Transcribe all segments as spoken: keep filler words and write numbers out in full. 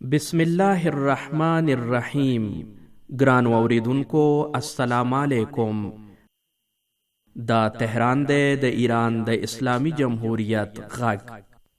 بسم الله الرحمن الرحیم. ګران اوریدونکو السلام علیکم. دا تهران دی د ایران د اسلامی جمهوریت غږ.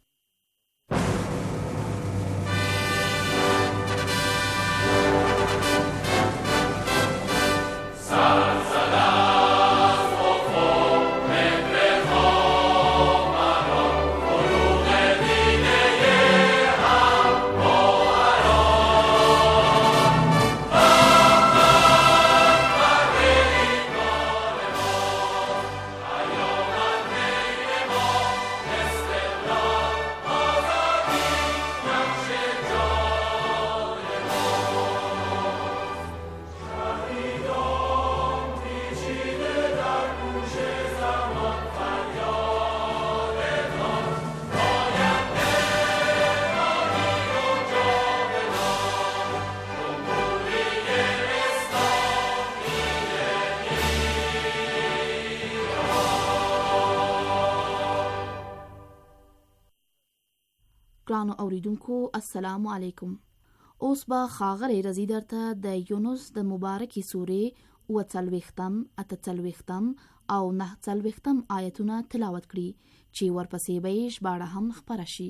ګرانو اوریدونکو السلام علیکم. اوس به ښاغلی رضی درته د یونس د مبارکې سورې اووه څلوېښتم، اته څلوېښتم او نهه څلوېښتم آیتونه تلاوت کړي چې ورپسې به یې ژباړه هم خپره شي.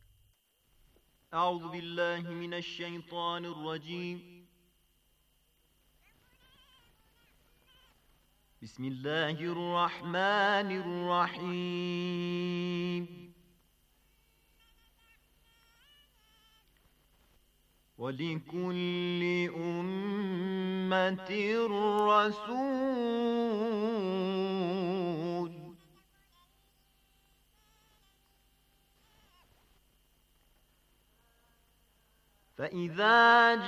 اعوذ بالله من الشیطان الرجیم. بسم الله الرحمن الرحیم. وَلِكُلِّ أُمَّةٍ رَّسُولٌ فَإِذَا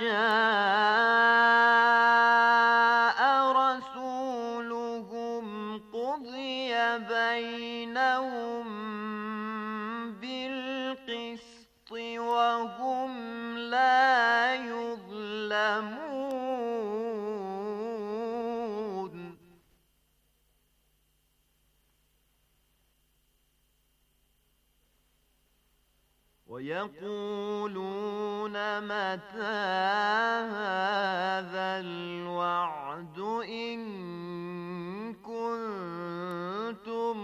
جَاءَ رَسُولُهُمْ قُضِيَ بَيْنَهُم بِالْقِسْطِ وَهُمْ لَا يظلمون. ويقولون متى هذا الوعد إن كنتم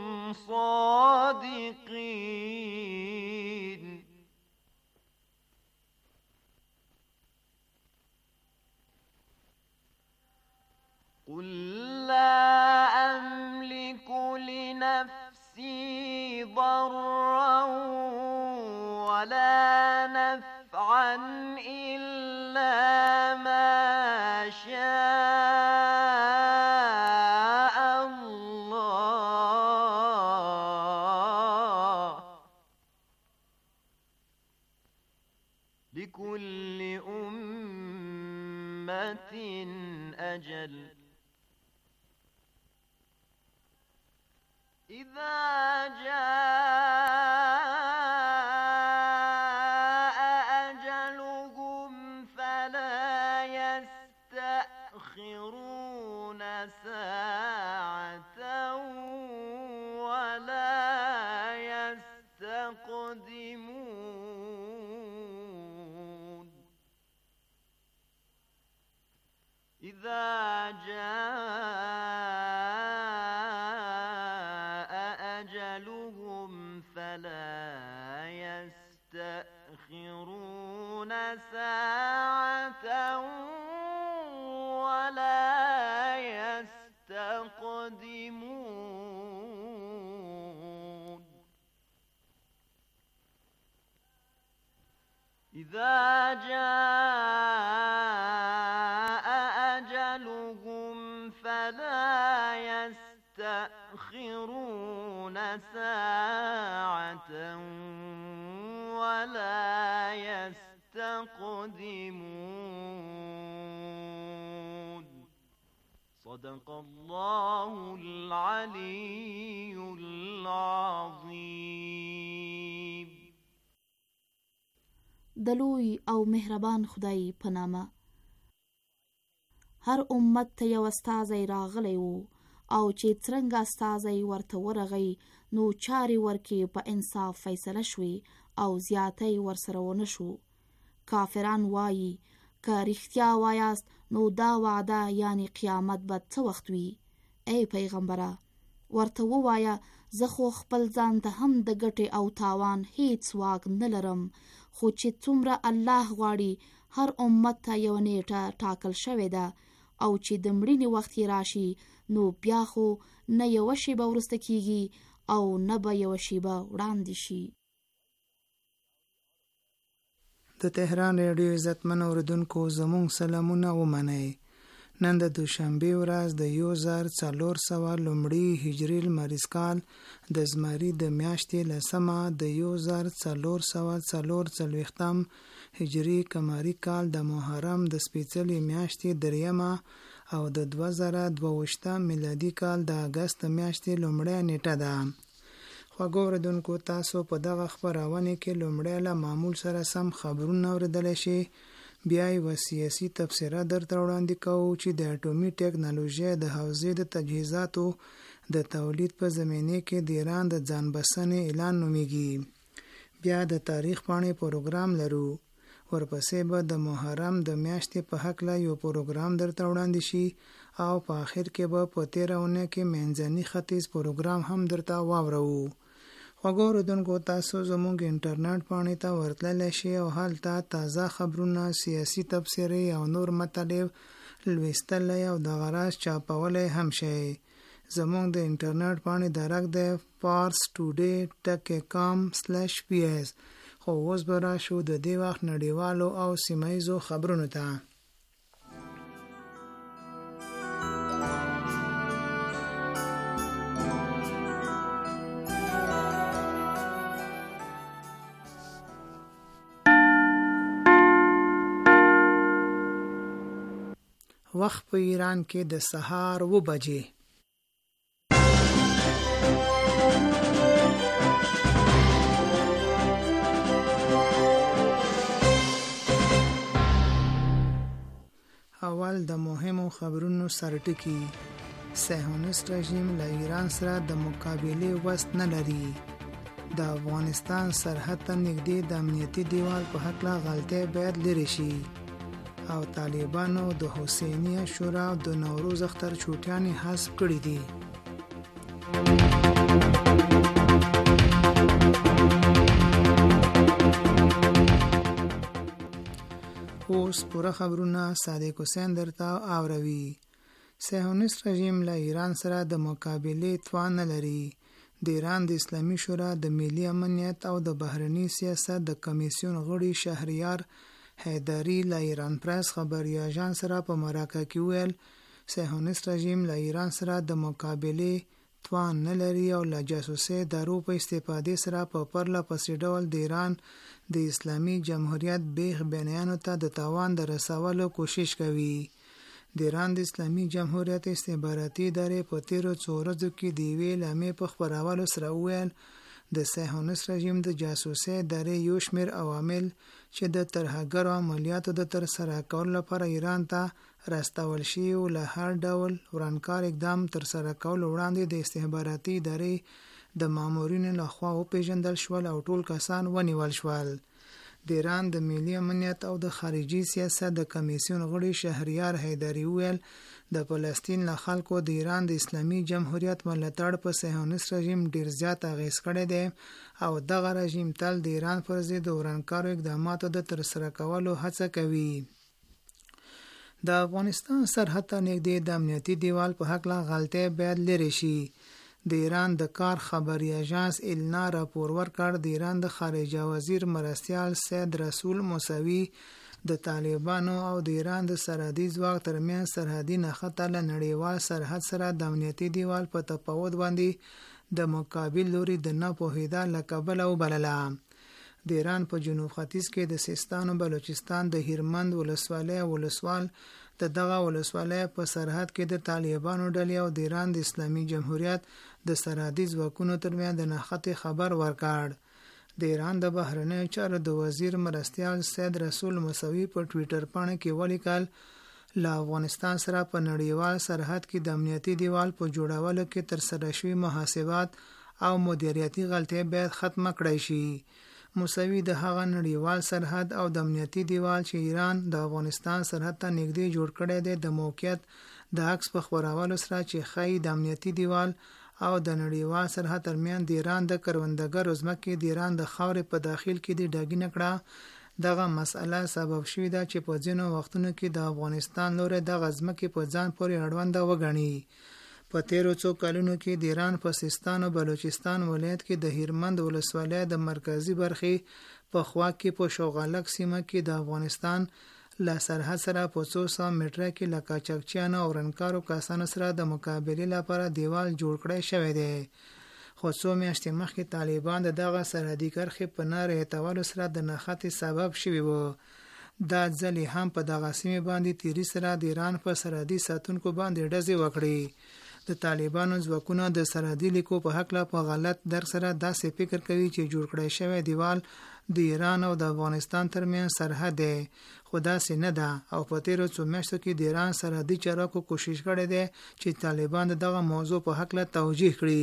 صادقين. قل لا أملك لنفسي ضرا ولا نفعا إلا ما شاء الله. لكل أمة أجل. إذا جاء أجلهم فلا يستأخرون ساعة ولا يستقدمون. إذا جاء أجلهم فلا يستأخرون ساعة ولا يستقدمون. إذا جاء أجلهم فلا يستأخرون ساعة ولا يستقدمون. صدق الله العلي العظيم. د لوی او مهربان خدای په نامه. هر امت ته یو استازی راغلی و او چې څرنګه استازی ورته ورغی نو چارې ورکې په انصاف فیصله شوې او زیاتی ورسره ونه شو. کافران وایي که رښتیا وایاست نو دا وعده یعنی قیامت به څه وخت وي؟ ای پیغمبره ورته ووایه زه خو خپل ځان ته هم د ګټې او تاوان هیڅ واک نه لرم، خو چې څومره الله غواړي هر امت ته یو نیټه ټاکل شوې ده او چې د مړینې وخت یې راشي نو بیا خو نه یوه شیبه وروسته کیږي او نه به یوه شیبه وړاندې شي. د تهران ریډیو عزتمن اوریدونکو زموږ سلامونه ومنئ. نن د دوشنبې ورځ د یو زر څلور سوه لومړي هجري لمریز کال د زمري د میاشتې لسمه د یو زر څلور سوه څلور څلوېښتم هجري قمري کال د محرم د سپېڅلې میاشتې دریمه او د دوه زره دوه ویشتم میلادي کال د اګست میاشتې لومړۍ نیټه ده. خوږو اوریدونکو تاسو په دغه خپرونه کې لومړی له معمول سره سم خبرونه اوریدلی شئ، بیا یوه سیاسي تبصره درته وړاندې کوو چې د اټومي ټکنالوژۍ د حوزې د تجهیزاتو د تولید په زمینه کې د ایران د ځان بسنې اعلان نومیږي. بیا د تاریخ پاڼې پروګرام لرو، ورپسې به د محرم د میاشتې په هکله یو پروګرام درته وړاندې شي او په آخر کې به په تېره اونۍ کې منځني ختیځ پروګرام هم درته واورو. خوږو اوریدونکو تاسو زموږ انټرنیټ پاڼې ته ورتللی شئ او هلته تازه خبرونه، سیاسي تبصرې او نور مطالب لوستلی او دغه راز چاپولی هم شئ. زموږ د انټرنیټ پاڼې درک دی پارس ټوډې ټک کام سلیش پی ایس. خو اوس به راشو د دې وخت نړیوالو او سیمه ییزو خبرونو ته. وخت په ایران کې د سهار اوه بجې. اول د مهمو خبرونو سرټکی. صهیونیست رژیم له ایران سره د مقابلې وس نه لري. د افغانستان سرحد ته نږدې د امنیتي دیوال په هکله غلطۍ باید لرې شي. او طالبانو د حسینیه شورا د نوروز اختر چوټیانې حذف کړي دي. اوس پوره خبرونه صادق حسین درته اوروي. صهیونیست رژیم له ایران سره د مقابلې توان نه لري. د ایران د اسلامي شورا د ملي امنیت او د بهرني سیاست د کمیسیون غړي شهریار حیدری له ایران پریس خبري اژانس سره په مراکه کې ویل صهیونیست رژیم له ایران سره د مقابلې توان نه لري او له جاسوسي دارو په استفادې سره په پرله پسې ډول د ایران د اسلامي جمهوریت بیخ بینیانو ته د تاوان د رسولو کوشش کوي. د ایران د اسلامي جمهوریت استخباراتي ادارې په تیرو څو ورځو کې د یوې لامې په خپرولو سره وویل د صهیونیست رژیم د جاسوسي ادارې یو شمېر عوامل چې د ترهګرو عملیاتو د ترسره کولو لپاره ایران ته راستول شوي و له هر ډول ورانکار اقدام ترسره کولو وړاندې د استخباراتي ادارې د مامورینو لخوا وپېژندل شول او ټول کسان ونیول شول. د ایران د ملي امنیت او د خارجي سیاست د کمیسیون غړي شهریار حیدری ویل د فلسطین له خلکو د ایران د اسلامي جمهوریت ملاتړ په صهیونیست رژیم ډیر زیات اغیز کړی دی او دغه رژیم تل د ایران پر ضد د ورانکارو اقداماتو د ترسره کولو هڅه کوي. د افغانستان سرحد ته نږدې د امنیتي دیوال په هکله غلطۍ باید لرې شي. د ایران د کار خبري اژانس النا راپور ورکړ د ایران د خارجه وزیر مرستیال سید رسول موسوي د طالبانو او د ایران د سرحدي ځواک ترمنځ سرحدي نښته له نړیوال سرحد سره د امنیتي دیوال په تفاوت باندې د مقابل لوري د نه پوهېدا له کبله وبلله. د ایران په جنوب ختیځ کې د سیستان او بلوچستان د هیرمند ولسوالۍ ولسوال د دغه ولسوالۍ په سرحد کې د طالبانو ډلې او د ایران د اسلامي جمهوریت د سرحدي ځواکونو ترمنځ د نښتې خبر ورکړ. د ایران د بهرنیو چارو د وزیر مرستیال سید رسول موسوي په ټویټر پاڼه کې ولیکل له افغانستان سره په نړیوال سرحد کې د امنیتي دیوال په جوړولو کې ترسره شوي محاسبات او مدیریتي غلطۍ باید ختمه کړای شي. موسوي د هغه نړیوال سرحد او د امنیتي دیوال چې ایران د افغانستان سرحد ته نږدې جوړ کړی دی د موقعیت د عکس په خپرولو سره چې ښایي د امنیتي دیوال او د نړیوال سرحد ترمنځ د ایران د کروندګرو ځمکې د ایران د خاورې په داخل کې د ډاګینه کړه. دغه مسئله سبب شوې ده چې په ځینو وختونو کې د افغانستان لوري دغه ځمکې په ځان پورې اړونده وګڼي. په تیرو څو کلونو کې د ایران په سیستان او بلوچستان ولایت کې د هیرمند ولسوالۍ د مرکزی برخې په خوا کې په شوغالک سیمه کې د افغانستان له سرحد سره په څو سوه متره کې له قاچاقچیانو او رنکارو کسانو سره د مقابلې لپاره دیوال جوړ کړی شوی دی. خو څو میاشتې مخکې طالبان د دغه سرحدي کرښې په نه رعایتولو سره د نښتې سبب شوي وو. دا ځل هم په دغه سیمې باندې تیري سره د ایران په سرحدي ساتونکو باندې ډزې وکړي. د طالبانو ځواکونه د سرحدي لیکو په هکله په غلط درک سره داسې فکر کوي چې جوړ کړی شوی دیوال د ایران او د افغانستان ترمنځ سرحد دی، خو داسې نه ده. او په تیرو څو میاشتو کې د ایران سرحدي چارواکو کوشش کړی دی چې طالبان د دغه موضوع په هکله توجیه کړي.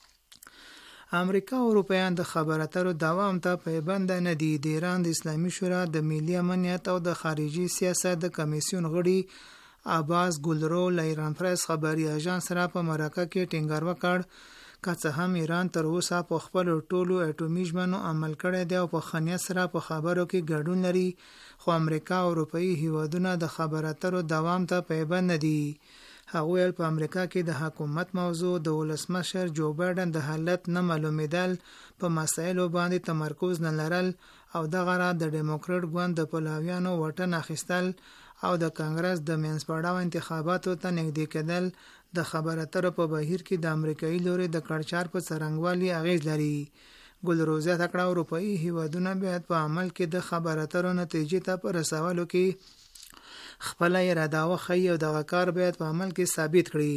امریکا او اروپایان د خبرو اترو دوام ته پابند نه دي. د ایران د اسلامي شورا د ملي امنیت او د خارجي سیاست د کمیسیون غړي عباس ګلرو له ایران پریس خبري اژانس سره په مرکه کې ټینګار وکړ که څه هم ایران تر اوسه په خپل ټولو اټومي ژمنو عمل کړی دی او په خنیت سره په خبرو کې ګډون لري، خو امریکا او اروپایي هیوادونه د خبرو اترو دوام ته پابند نه دي. هغوی په امریکا کې د حکومت موضوع د ولسمشر جو بایدن د حالت نه معلومېدل په مسایلو باندې تمرکز نه لرل او دغه را د ډیموکراټ ګوند د پلاویانو وټن اخیستل او د کانګرس د منځپړاو انتخاباتو ته نږدې کېدل د خبرو اترو په بهیر کې د امریکایي لوري د کړچار په څرنګوالي اغیز لري. ګلرو زیاته کړه اروپایي هیوادونه باید په عمل کې د خبرو اترو نتیجې ته په رسولو کې خپل اراده وښیي او دغه کار باید په عمل کې ثابت کړي.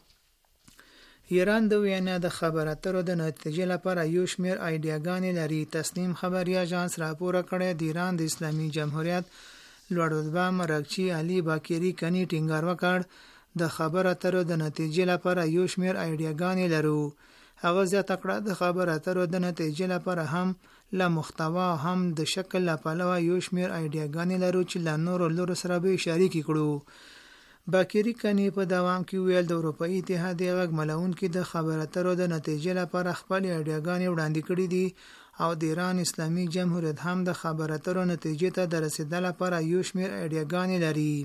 ایران د وینا د خبرو اترو د نتیجې لپاره یو شمېر ایډیاګانې لري. تسنیم خبري اژانس راپور کړی د ایران د اسلامي جمهوریت لوړ رتبه مرکچی علي باقری کني ټینګار وکړ د خبرو اترو د نتیجې لپاره یو شمېر ایډیاګانې لرو. هغه زیاته کړه د خبرو اترو د نتیجې لپاره هم له محتوا هم د شکل له پلوه یو شمېر ایډیاګانې لرو چې له نورو لورو سره به شریک کړو. باقری کني په دوام کې ویل د اروپایي اتحادیې غږ ملونکي د خبرو اترو د نتیجې لپاره خپل ایډیاګانې وړاندې کړي دي او د ایران اسلامي جمهوریت هم د خبرو اترو نتیجې ته د رسیدلو لپاره یو شمېر ایډیاګانې لري.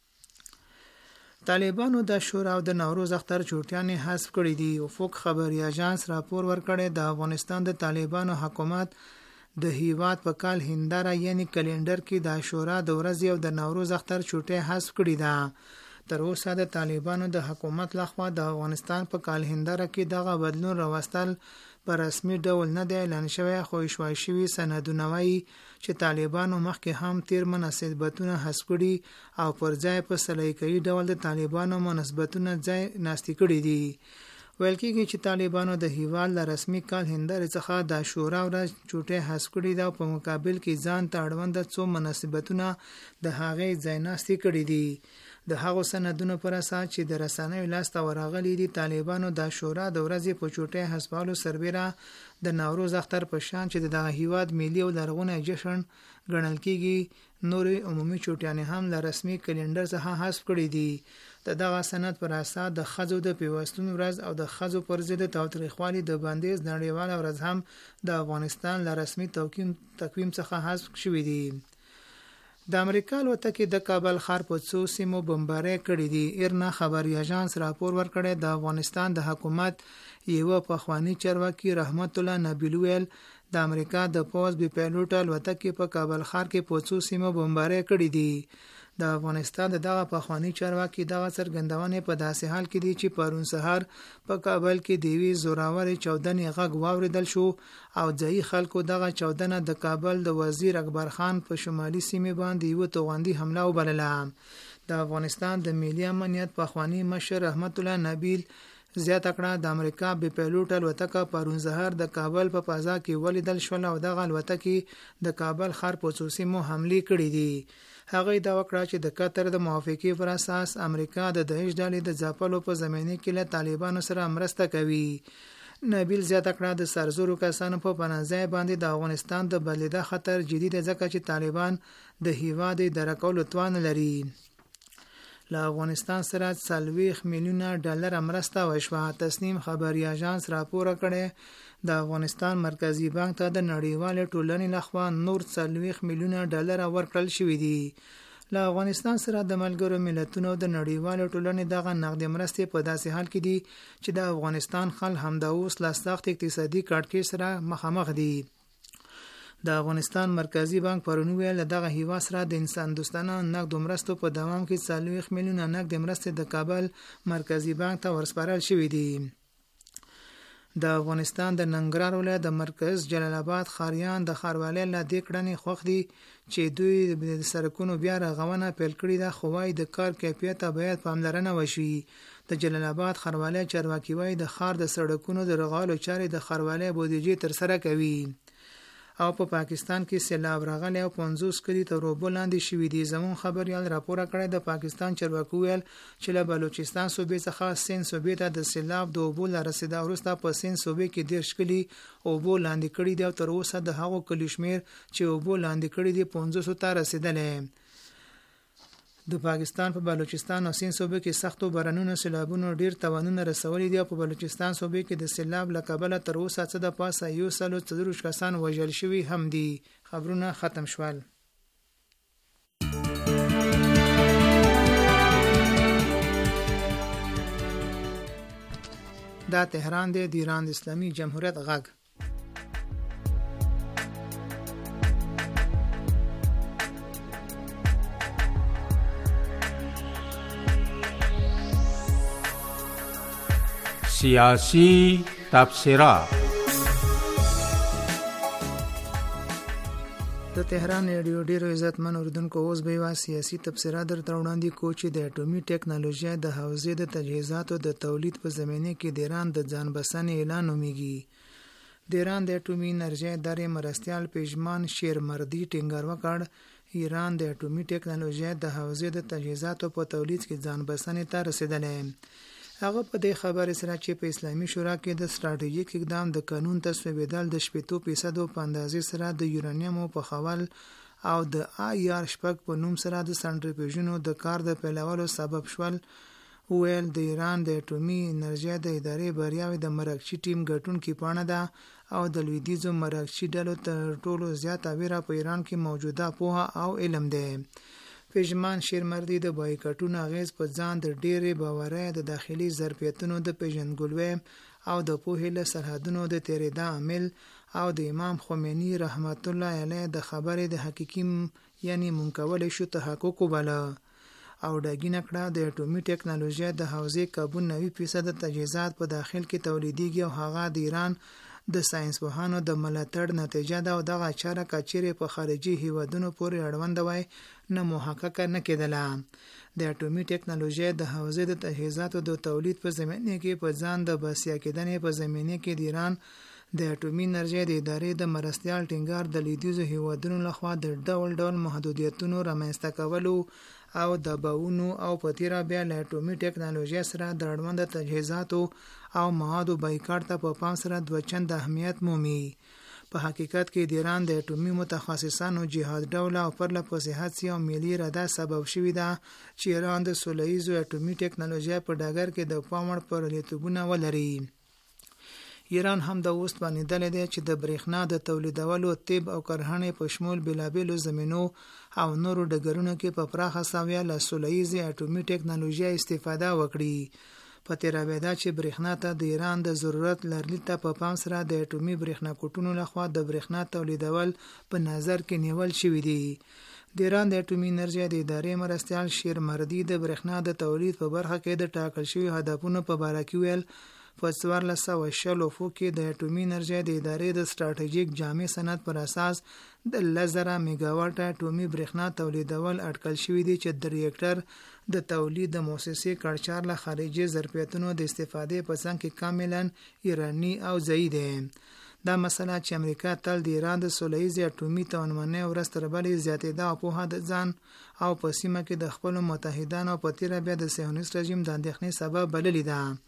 طالبانو د شورا او د نوروز اختر چورتیانې حذف کړي دي. افق خبري اژانس راپور ورکړی د افغانستان د طالبانو حکومت د هیواد په کال هنداره یعنی کلندر کې د شورا د ورځې او د نوروز اختر چورتي حذف کړي ده. تر اوسه د طالبانو د حکومت لخوا د افغانستان په کال هنداره کې دغه بدلون راوستل په رسمي ډول نه دی اعلان شوی، خو اشاعه شوي سندونه وایي چې طالبانو مخکې هم تیر مناسبتونه حذف کړي او پر ځای په سلیقه‌ایي ډول د طالبانو مناسبتونه ځای ناستې کړي دي. ویل کېږي چې طالبانو د هیواد له رسمي کال هندارې څخه د شورا ورځ چوټې حذف کړي ده او په مقابل کې ځان ته اړوند څو مناسبتونه د هغې ځای ناستې کړي دي. د هغو سندونو پر اساس چې د رسنیو لاسته ورغلي دي، طالبانو د شورا د ورځې په چوټې حذفولو سربیره د نوروز اختر په شان چې دغه هیواد ملي او لرغونی جشن ګڼل کېږي نورې عمومي چوټیانې هم له رسمي کلندر څخه حذف کړي دي. د دغه سند پر اساس د ښځو د پیوستون ورځ او د ښځو پر ضد تاوتریخوالي د بندیز نړیواله ورځ هم د افغانستان له رسمي تقویم څخه حذف شوي دي. د امریکا الوتکې د کابل ښار په څو سیمو بمبارۍ کړې دي. ایرنا خبري اژانس راپور ورکړی د افغانستان د حکومت یوه پخوانی چارواکي رحمت الله نبیل ویل د امریکا د پوځ بي پایلوټ الوتکې په کابل ښار کې په څو سیمو بمبارۍ کړې دي. د افغانستان دغه پخوانی چارواکي دغه څرګندونې په داسې حال کې دي چې پرون سهار په کابل کې د یوې زورورې چاودنې غږ واوریدل شو او ځایي خلکو دغه چاودنه د کابل د وزیر اکبر خان په شمالي سیمې باندې یوه توغندي حمله وبلله. د افغانستان د ملي امنیت پخوانی مشر رحمت الله نبیل زیاته کړه د امریکا بي پایلوټ الوتکه پرون سهار د کابل په فضا کې ولیدل شول او دغه الوتکې د کابل ښار په څو سیمو حملې کړې دي. هغه دا وکړه چې د قطر د موافقې پر اساس امریکا د داعش ډلې د ځپلو په زمینه کې له طالبانو سره مرسته کوي. نبیل زیاته کړه د سرزورو کسانو په پناهځای باندې د افغانستان د بلیده خطر جدي دی ځکه چې طالبان د هیواد درکولو توان لري. له افغانستان سره څلوېښت میلیونه ډالر مرسته وشوه. تسنیم خبري اژانس راپور کړی د افغانستان مرکزی بانک ته د نړیوال ټولنې لخوا نور څلوېښت میلیونه ډالر ورکړل شوي دي. له افغانستان سره د ملګرو ملتونو د نړیوال ټولنې دغه نقد مرستې په داسې حال کې دي چې د افغانستان خلک همدا اوس له سخت اقتصادي کړکېچ سره مخامخ دي. د افغانستان مرکزی بانک پرون ویل دغه هیوا سره د انسان دوستانه نقد مرستو په دوام کې څلوېښت میلیونه نقد مرستې د کابل مرکزی بانک ته ورسپارل شوې دي. د افغانستان د ننګرهار ولایت د مرکز جلال آباد خاریان د ښاروالۍ له دې کړنې خوښ دي چې دوی د سړکونو بیا رغونه پیل کړې ده، خو وايي د کار کیفیت ته باید پاملرنه وشي. د جلال آباد ښاروالۍ چارواکي وايي د ښار د سړکونو د رغولو چارې د ښاروالۍ بودیجې ترسره کوي. او په پا پاکستان کې سیلاب راغلی او پنځوس کلي تر اوبو لاندې شوي دي. زمون خبریال راپور کړی د پاکستان چارواکو ویل چې له بلوچستان صوبې څخه سین صوبې ته د سیلاب د اوبو له رسیدا وروسته په سین صوبې کې دېرش کلي اوبو لاندې کړي دي او تر اوسه د هغو کلي شمېر چې اوبو لاندې کړي دي پنځوسو ته رسیدلی. د پاکستان په بلوچستان او سین صوبې کې سختو بارانونو سیلابونو ډیر تاوانونه رسولي دي او په بلوچستان صوبې کې د سیلاب له کبله تر اوسه څه د پاسه یو سل او څلوېښت کسان وژل شوي هم دي. خبرونه ختم شول. دا تهران دی، د ایران د اسلامي جمهوریت غږ. سیاسی تبصره. د تهران ریډیو ډیرو عزتمن اوریدونکو، اوس به یوه سیاسي تبصره درته وړاندې کوو چې د اټومي ټکنالوژۍ د حوزې د تجهیزاتو د تولید په زمینه کې د ایران د ځان بسنې اعلان ومیږي. د ایران د اټومي انرژۍ ادارې مرستیال پېژمان شیرمردي ټینګار وکړ ایران د اټومي ټکنالوژۍ د حوزې د تجهیزاتو په تولید کې ځان بسنې ته رسیدلی. هغه په دې خبرې سره چې په اسلامي شورا کې د ستراتیژیک اقدام د قانون تصویبېدل د شپېتو فیصدو په اندازې سره د یورانیمو پخول او د آی آر شپږ په نوم سره د سنټریفیوژونو د کار د پیلولو سبب شول. ویل د ایران د اټومي انرژۍ د ادارې بریاوې د مراکشي ټیم ګټونکې پاڼه ده او د لویدیځو مراکشي ډلو تر ټولو زیاته ویره په ایران کې موجوده پوهه او علم دی. پېژمان شیرمردي د بایکاټونو اغیز په ځان د ډېرې باورۍ د داخلي ظرفیتونو د پیژندګلوۍ او د پوهې له سرحدونو د تېرېدا عامل او د امام خمیني رحمت الله علیه د خبرې د حقیقي یعنی منکولی شو تحقق وباله او ډاګینه کړه د اټومي ټکنالوژۍ د حوزې کابو نوي فیصد تجهیزات په داخل کې تولیدېږي او هغه د ایران د ساينسپوهانو د ملاتړ نتیجه ده او دغه چاره کچېرې په خارجي هیوادونو پورې اړوند وای نه محقق نه کېدله. د اټومي ټکنالوژۍ د حوزې د تجهیزاتو د تولید په زمینه کې په ځان د بسیا کېدنې په زمینه کې د ایران د اټومي انرژۍ د ادارې د مرستیال ټینګار د لویدیځو هیوادونو لخوا د ډول ډول محدودیتونو رامنځته کولو او د باونو او په تیره بیا له اټومي ټکنالوژۍ سره د اړوند تجهیزاتو او موادو بایکاټ ته په پام سره دوه چند اهمیت مومي. په حقیقت کې د ایران د اټومي متخصصانو جهاد ډوله او پرله پسې هڅې او ملي اراده سبب شوې ده چې ایران د سوله ییزو اټومي ټکنالوژۍ په ډګر کې د پام وړ بریالیتوبونه ولري. ایران هم د اوس باندې دی چې د برېښنا د تولیدولو، طب او کرهڼې په شمول بېلابېلو زمینو او نورو ډګرونو کې په پراخه سویه له سوله ییزې اټومي ټکنالوژۍ استفاده وکړي. په تیره ده چې برېښنا ته د ایران د ضرورت لرلید ته په پام سره د اټومي برېښنا کوټونو لخوا د برېښنا تولیدول په نظر کې نیول شوي دي. د ایران د اټومي انرژۍ د ادارې مرستیال شیرمردي د برېښنا د تولید په برخه کې د ټاکل شوي هدفونو په باره کې ویل په څوارلس سوه شل افو کې د اټومي انرژۍ د ادارې د ستراتیژیک جامع سند پر اساس د لس زره میګاواټه اټومي برېښنا تولیدول اټکل شوي دي چې د ریاکټر د تولید د مؤسسې کړچار له خارجي ظرفیتونو د استفادې په څنګ کې کاملا ایراني او ځایی دی. دا مسله چې امریکا تل د ایران د سوله ییزې اټومي توانمنۍ ورځ تر بلې زیاتېده او پوهه د ځان او په سیمه کې د خپلو متحدانو په تیره بیا د صهیونیست رژیم د اندېښنې سبب بللې ده.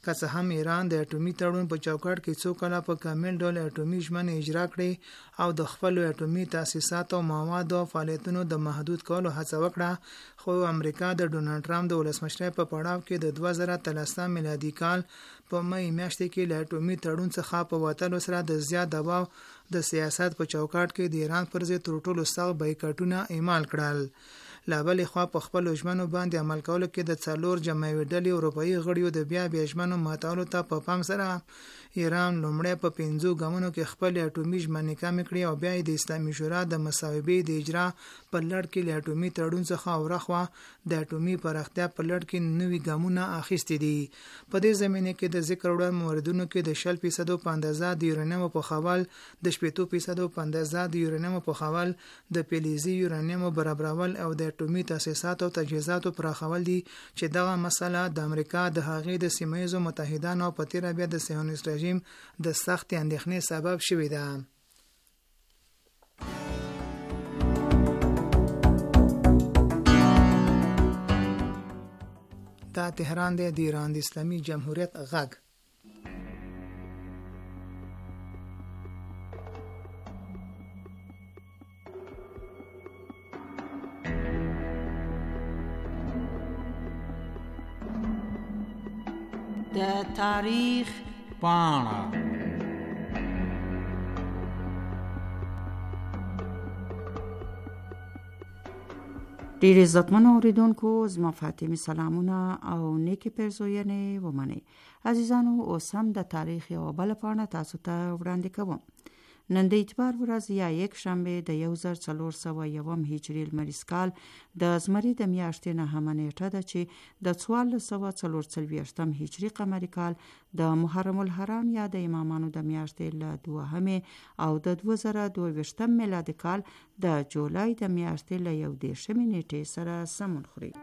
که څه هم ایران د اټومي تړون په چوکاټ کې څو کاله په کامل ډول اټومي ژمنې اجرا کړې او د خپل اټومي تاسیساتو او موادو او فعالیتونو د محدود کولو هڅه وکړه، خو امریکا د ډونالډ ټرمپ د ولسمشرۍ په پړاو کې د دوه زره اتلسم میلادي کال په مې میاشتې کې له اټومي تړون څخه په وتلو سره د زیات دباو د سیاست په چوکاټ کې د ایران پر ضد تر ټولو سخت بایکاټونه اعمال کړل. لا بلې خوا په خپل ژمنو باندې عمل کولو کې د څلور جمعوي ډلې اروپایي غړیو د بیا بیا ژمنو ماتولو ته په پام سره ایران لومړی په پنځو ګامونو کې خپل اټومي ژمنې کمې کړې او بیا د اسلامي شورا د مصوبې د اجرا په لړ کې له اټومي تړون څخه ورخوا د اټومي پراختیا په لړ کې نوي ګامونه اخیستي دي. په دې زمینه کې د ذکر وړ موردونو کې د شل فیصد په اندازه د یورانیم په خول، د شپږ فیصد په اندازه د یورانیم په خول، د فلزي یورانیم برابرول او د اټومي تاسیساتو او تجهیزاتو پراخول دي چې دغه مسله د امریکا د هغې د سیمه ییزو متحدانو په تیره بیا د صهیونیست رژیم د سخت اندېښنې سبب شوې ده. دا تهران دی، د ایران د اسلامي جمهوریت غږ. د تاریخ پاڼه. ډېر عزتمن اوریدونکو، زما فاطمه سلامونه او نیکی پرزوینې ومنئ. عزیزانو، اوس هم د تاریخ یوه بله پاڼه تاسو ته وړاندې کوم. نن د اتبار ورځ یا یک شنبه د یو زر څلور سوه یوم هجري لمریز کال د زمري د میاشتې نهمه نیټه ده چې د څوارلس سوه څلور څلوېښتم هجري قمري کال د محرم الحرام یا د امامانو د میاشتې له دوهمې او د دوه زره دوه ویشتم میلادي کال د جولای د میاشتې له یو دېرشمې نیټې سره سمون خوري.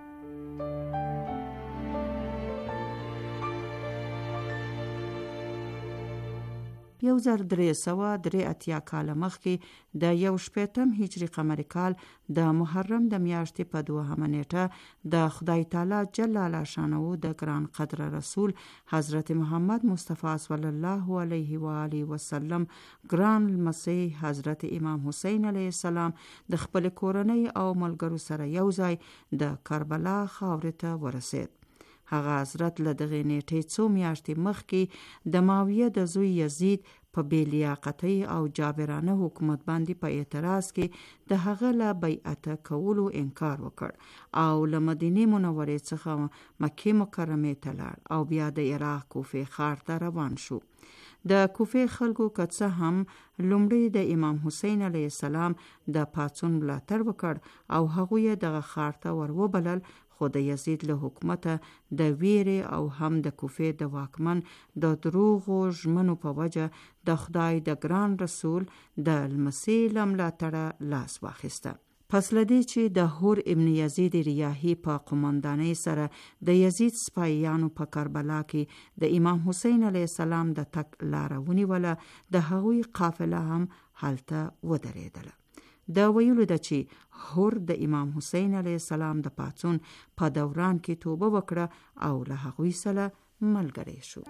یو زر درې سوه درې اتیا کاله مخکې د یو شپېتم هجري قمري کال د محرم د میاشتې په دوهمه نیټه د خدای تعالی جل الله شانه د ګران قدر رسول حضرت محمد مصطفی صلی الله علیه و آله وسلم ګران لمسی حضرت امام حسین علیه السلام د خپل کورنۍ او ملګرو سره یو ځای د کربلا خاورې ته ورسید. هغه حضرت له دغې نیټې څو میاشتې مخکې د معاویه د زوی یزید په بې لیاقتۍ او جابرانه حکومت باندې په اعتراض کې د هغه له بیعت کولو انکار وکړ او له مدینې منورې څخه مکې مکرمې ته لاړ او بیا د عراق کوفې ښار ته روان شو. د کوفې خلکو که څه هم لومړی د امام حسین علیه السلام د پاڅون ملاتړ وکړ او هغوی یې دغه ښار ته ور وبلل، خو د یزید له حکومته د ویرې او هم د کوفې د واکمن د دروغو ژمنو په وجه د خدای د ګران رسول د لمسۍ له ملاتړه لاس واخیسته. پس له دې چې د هور ابن یزید ریاحي په قوماندانۍ سره د یزید سپایانو په کربلا کې د امام حسین علیه السلام د تګ لاره ونیوله، د هغوی قافله هم هلته ودرېدله. د ویلو ده چې هور د امام حسین علیه السلام د پاڅون په دوران کې توبه وکړه او له هغوی سره ملګری شو.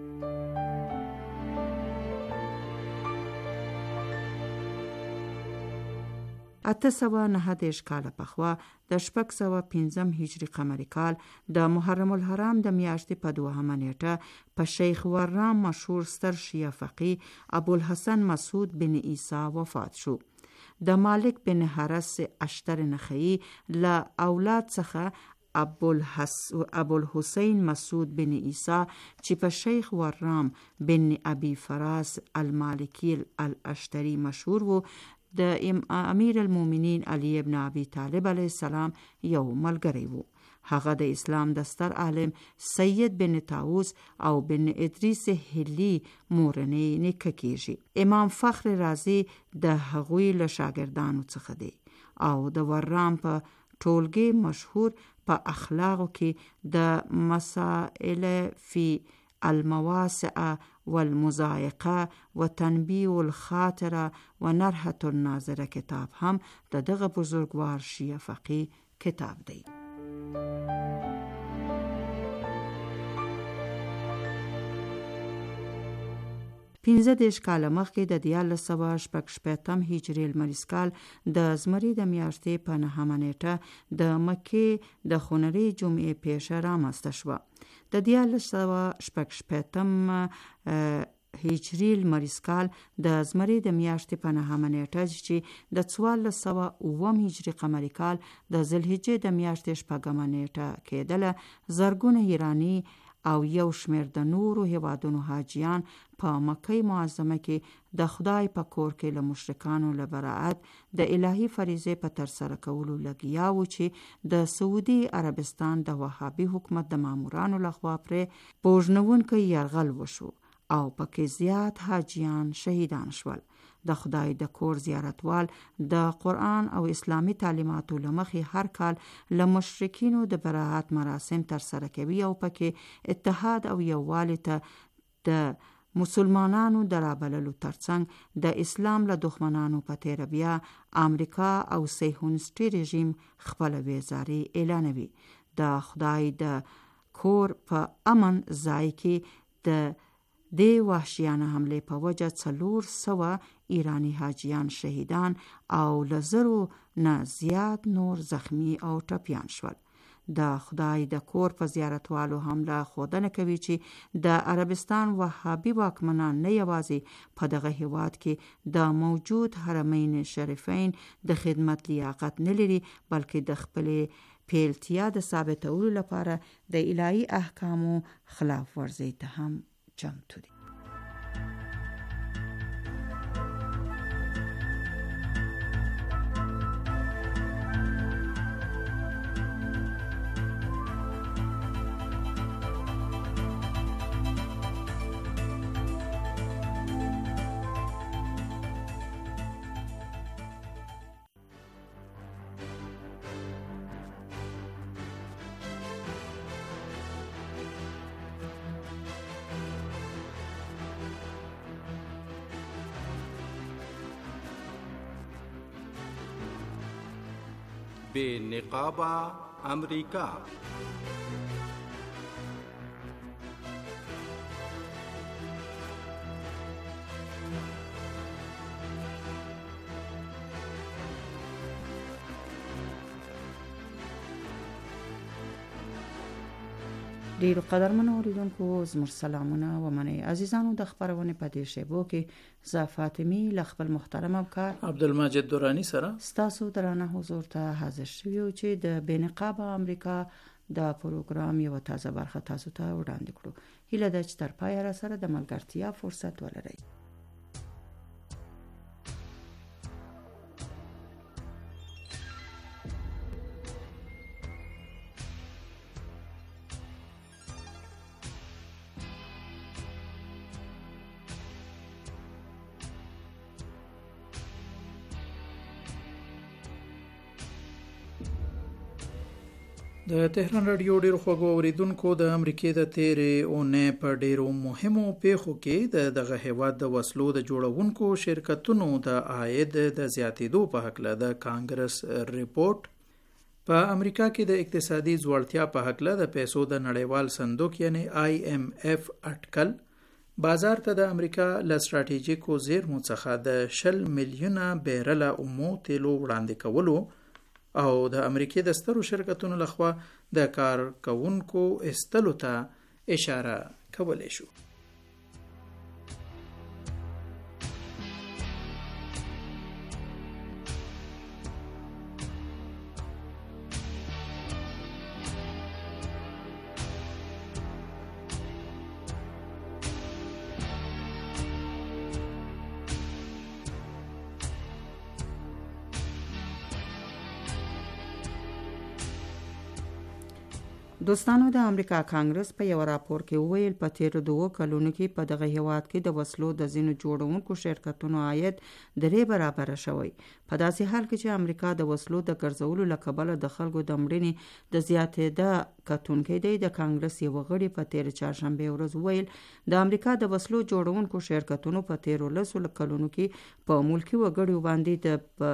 اته سوه نهه دېرش کاله پخوا د شپږ سوه پنځم هجري قمري کال د محرم الحرام د میاشتې په دوهمه نیټه په شیخ ورام مشهور ستر شیعه فقیه ابوالحسن مسعود بن عیسی وفات شو. د مالک بن حرس اشتر نخعی له اولاد څخه ابوالحسین مسعود بن عیسی چې په شیخ ورام بن ابي فراس المالکی الاشتری مشهور و، د امیر المؤمنین علی ابن ابي طالب علیه السلام یو ملګری و. هغه د اسلام د ستر عالم سید بن طاووس او بن ادریس هلی مورنۍ نیکه کیږي. امام فخر رازی د هغوی له شاګردانو څخه دی او د ورام په ټولګي مشهور په اخلاقو کې د مسائل فی المواسع والمضایقه و تنبیه الخاطره و نرحة الناظره کتاب هم د دغه بزرگوار شیعه فقیه کتاب دی. پنځه دېرش کاله مخکې د دیارلس سوه شپږ شپېتم هجري لمریز کال د زمري د میاشتې په نهمه نیټه د مکې د خونړۍ جمعې پیښه رامنځته شوه. د دیارلس سوه شپږ شپېتم هجري لمریز کال د زمري د میاشتې په نهمه نیټه چې د څوارلس سوه اووم هجري قمري کال د ذوالحجې د میاشتې شپږمه نیټه کېدله، زرګونه ایراني او یو شمېر د نورو هیوادونو حاجیان په مکې معظمه کې د خدای په کور کې له مشرکانو له براعت د الهي فریضې په ترسره کولو لګیا وو چې د سعودي عربستان د وهابي حکومت د مامورانو لخوا پرې بوژنونکی یرغل وشو او پکې زیات حاجیان شهیدان شول. د خدای د کور زیارتوال د قرآن او اسلامی تعلیماتو لمخې هر کال له مشرکینو د براعت مراسم ترسره کوي او پکې اتحاد او یووالي ته د مسلمانانو د رابللو ترڅنګ د اسلام له دښمنانو په تیره بیا امریکا او صهیونیستي رژیم خپل ویزاري اعلانوي. د خدای د کور په امن ځای کې د د وحشیانه حمله په وجه څلور سوه ایرانی حاجیان شهیدان او لزرو نه زیات نور زخمی او ټپیان شول. د خدای د کور په زیارتوالو حمله ښودنه کوي چې د عربستان وهابي واکمنان نه یوازې په دغه هیواد کې د موجود حرمین شریفین د خدمت لیاقت نه لري، بلکې د خپلې پیلتیا د ثابتولو لپاره د الهي احکامو خلاف ورزي ته هم چمتو دي. بے نقابہ امریکہ. ډیرو قدرمنو اوریدونکو زموږ سلامونه ومنئ. عزیزانو د خبرونه په دې شیبو کې ز فاطمی ل خپل محترم همکار عبدالمجید دورانی سره ستاسو درانه حضور ته حاضر شویو چې د بینقابه امریکا د پروګرام یو تازه برخه تاسو ته وړاندې کړو. هیله ده چې تر پایه را سره د ملګرتیا فرصت ولرئ. د تهران رادیو ډیرو خوږو اوریدونکو د امریکې د تیرې اونۍ په ډیرو مهمو پیښو کې د دغه هیواد د وسلو د جوړونکو شرکتونو د عاید د زیاتېدو په هکله د کانګرس ریپورت، په امریکا کې د اقتصادي ځوړتیا په هکله د پیسو د نړیوال صندوق یعنی آی ایم اف اټکل، بازار ته د امریکا له ستراتیژیکو زیرمو څخه د شل میلیونه بیرله اومو تیلو وړاندې کولو او د امریکې د سترو شرکتونو لخوا د کارکونکو استلو ته اشاره کولی شو. دوستانو، د امریکا کانګرس په یو راپور کې وویل په تیرو دوه کلونو کې په دغه هیواد کې د وسلو د ځینو جوړونکو شرکتونو عاید درې برابره شوی، په داسې حال کې چې امریکا د وسلو د ګرځولو له کبله د خلکو د مړینې د زیاتېدا کتونکي دی. د کانګرس یو غړي په تیر چهارشنبه ورځ ویل د امریکا د وسلو جوړونکو شرکتونو په تیرو لسو کلونو کې په ملکي وګړو باندې د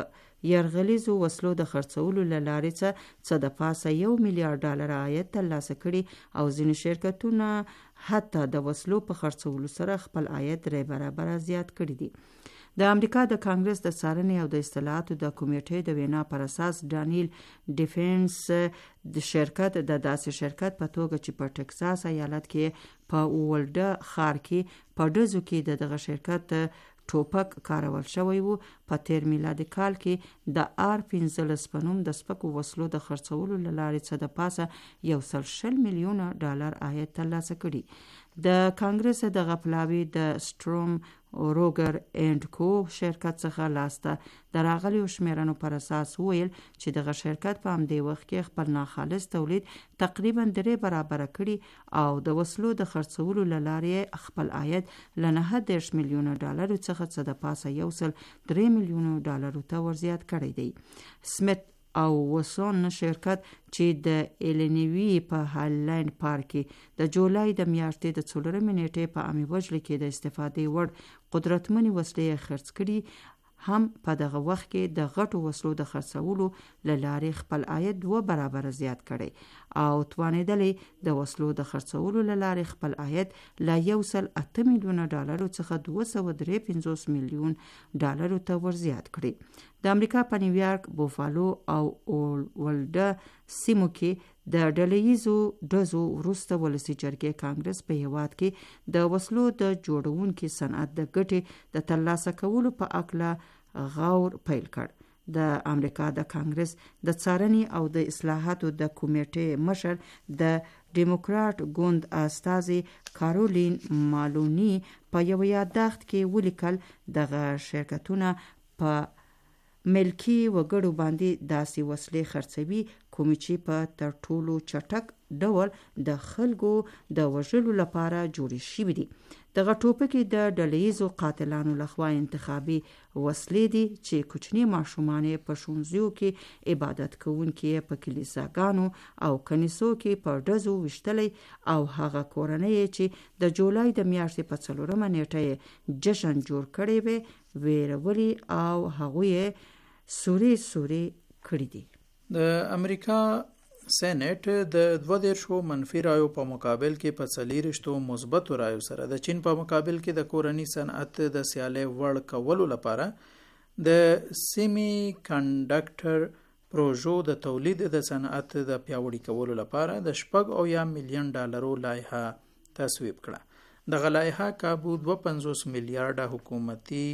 یرغلیزو وسلو د خرڅولو له لارې څه څه د پاسه یو میلیارډ ډالر عاید ترلاسه کړي او ځینې شرکتونه حتی د وسلو په خرڅولو سره خپل عاید درې برابره زیات کړي دي. د امریکا د کانګرس د څارنې او د اصطلاحاتو د کمیټې د وینا پر اساس ډانیل ډیفنس د شرکت د داسې شرکت په توګه چې په ټکساس ایالت کې په اولډه ښار کې په ډزو کې د دغه شرکت ټوپک کارول شوی وو په تیر میلادي کال کې د آر پنځلس په نوم د سپکو وسلو د خرڅولو له لارې څه د پاسه یو سل شل میلیونه ډالر عاید ترلاسه کړي. د کانګرس د غپلاوي د سټروم روګر اینډ کو شرکت څخه لاسته د راغلیو شمیرنو پر اساس ویل چې دغه شرکت په همدې وخت کې خپل ناخالص تولید تقریبا درې برابره کړي او د وسلو د خرڅولو له لارې خپل عاید له نهه دېرش میلیونه ډالرو څخه څه د پاسه یو سل درې میلیونه ډالرو ته ورزیات کړی دی. سمیت او وسون شرکت چې د ایلینوی په هالینډ پارک کې د جولای د میاشتې د څلورمې نیټې په عامې وجلې کې د استفادې وړ قدرتمنې وسلې خرڅ کړي هم په دغه وخت کې د غټو وسلو د خرڅولو له لارې خپل عاید دوه برابره زیات کړي او توانېدلې د وسلو د خرڅولو له لارې خپل عاید له یو سل اته میلیونه ډالرو څخه دوه سوه درې پنځوس میلیون ډالرو ته ورزیات کړي. د امریکا په نیویارک، بوفالو او اولډه سیمو کې د ډلهیزو ډزو وروسته ولسي جرګې کانګرس په هیواد کې د وسلو د جوړونکي صنعت د ګټې د ترلاسه کولو په اړه غور پیل کړ. د امریکا د کانګرس د څارنې او د اصلاحاتو د کمیټې مشر د ډیموکرات ګوند استازي کارولین مالونی په یو یادښت کې ولیکل دغه شرکتونه په ملکی وګړو باندې داسې وسلې خرڅوي کومې چې په تر ټولو چټک ډول د خلکو د وژلو لپاره جوړې شوي دي. دغه ټوپکې د ډلهیزو قاتلانو لخوا انتخابي وسلې دي چې کوچني ماشومان په ښوونځیو کې عبادت کوونکي په کلیساګانو او کنیسو کې په ډزو ویشتلی او هغه کورنۍ چې د جولای د میاشتې په څلورمه نیټه جشن جوړ کړی وي ویرولي او هغوی سوري سوري کړي دي. د امریکا سېنات د دوه دیرشو منفي رایو په مقابل کې په څلېرویشتو مثبتو رایو سره د چین په مقابل کې د کورني صنعت د سیالۍ وړ کولو لپاره د سیمی کنډکټر پروژو د تولید د صنعت د پیاوړي کولو لپاره د شپږ او یا میلیون ډالرو لایحه تصویب کړه. دغه لایحه کابو دوه پنځوس میلیارډه حکومتي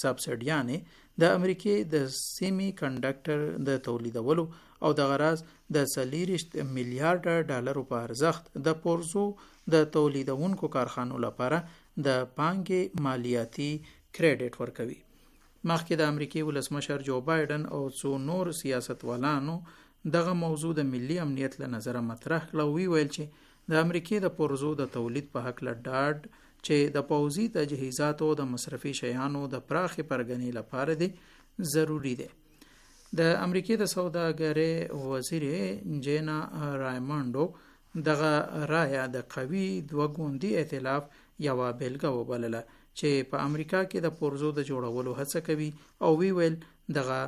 سبسډیانې د امریکای د سیمی کنډکټر د تولیدولو او د غراز د څلېرویشت میلیارډ ډالرو په ارزښت د پورزو د تولیدونکو کارخانو لپاره د پانګې مالیاتي کریډټ ورکوي. مخکې د امریکای ولسمشر جو بایدن او څو نور سیاستوالانو دغه موضوع د ملي امنیت له نظره مطرح کړه او ویل چې د امریکای د پورزو د تولید په هکله ډاډ چې د پوځي تجهیزاتو د مصرفي شیانو د پراخې پرګنې لپاره دی ضروری دی. د امریکای د سوداګرۍ وزیر جینا رایمونډو دغه رایه د قوي دوه ګوندي ائتلاف یوه بیلګه وبلله چې په امریکا کې د پورزو د جوړولو هڅه کوي او وی ویل دغه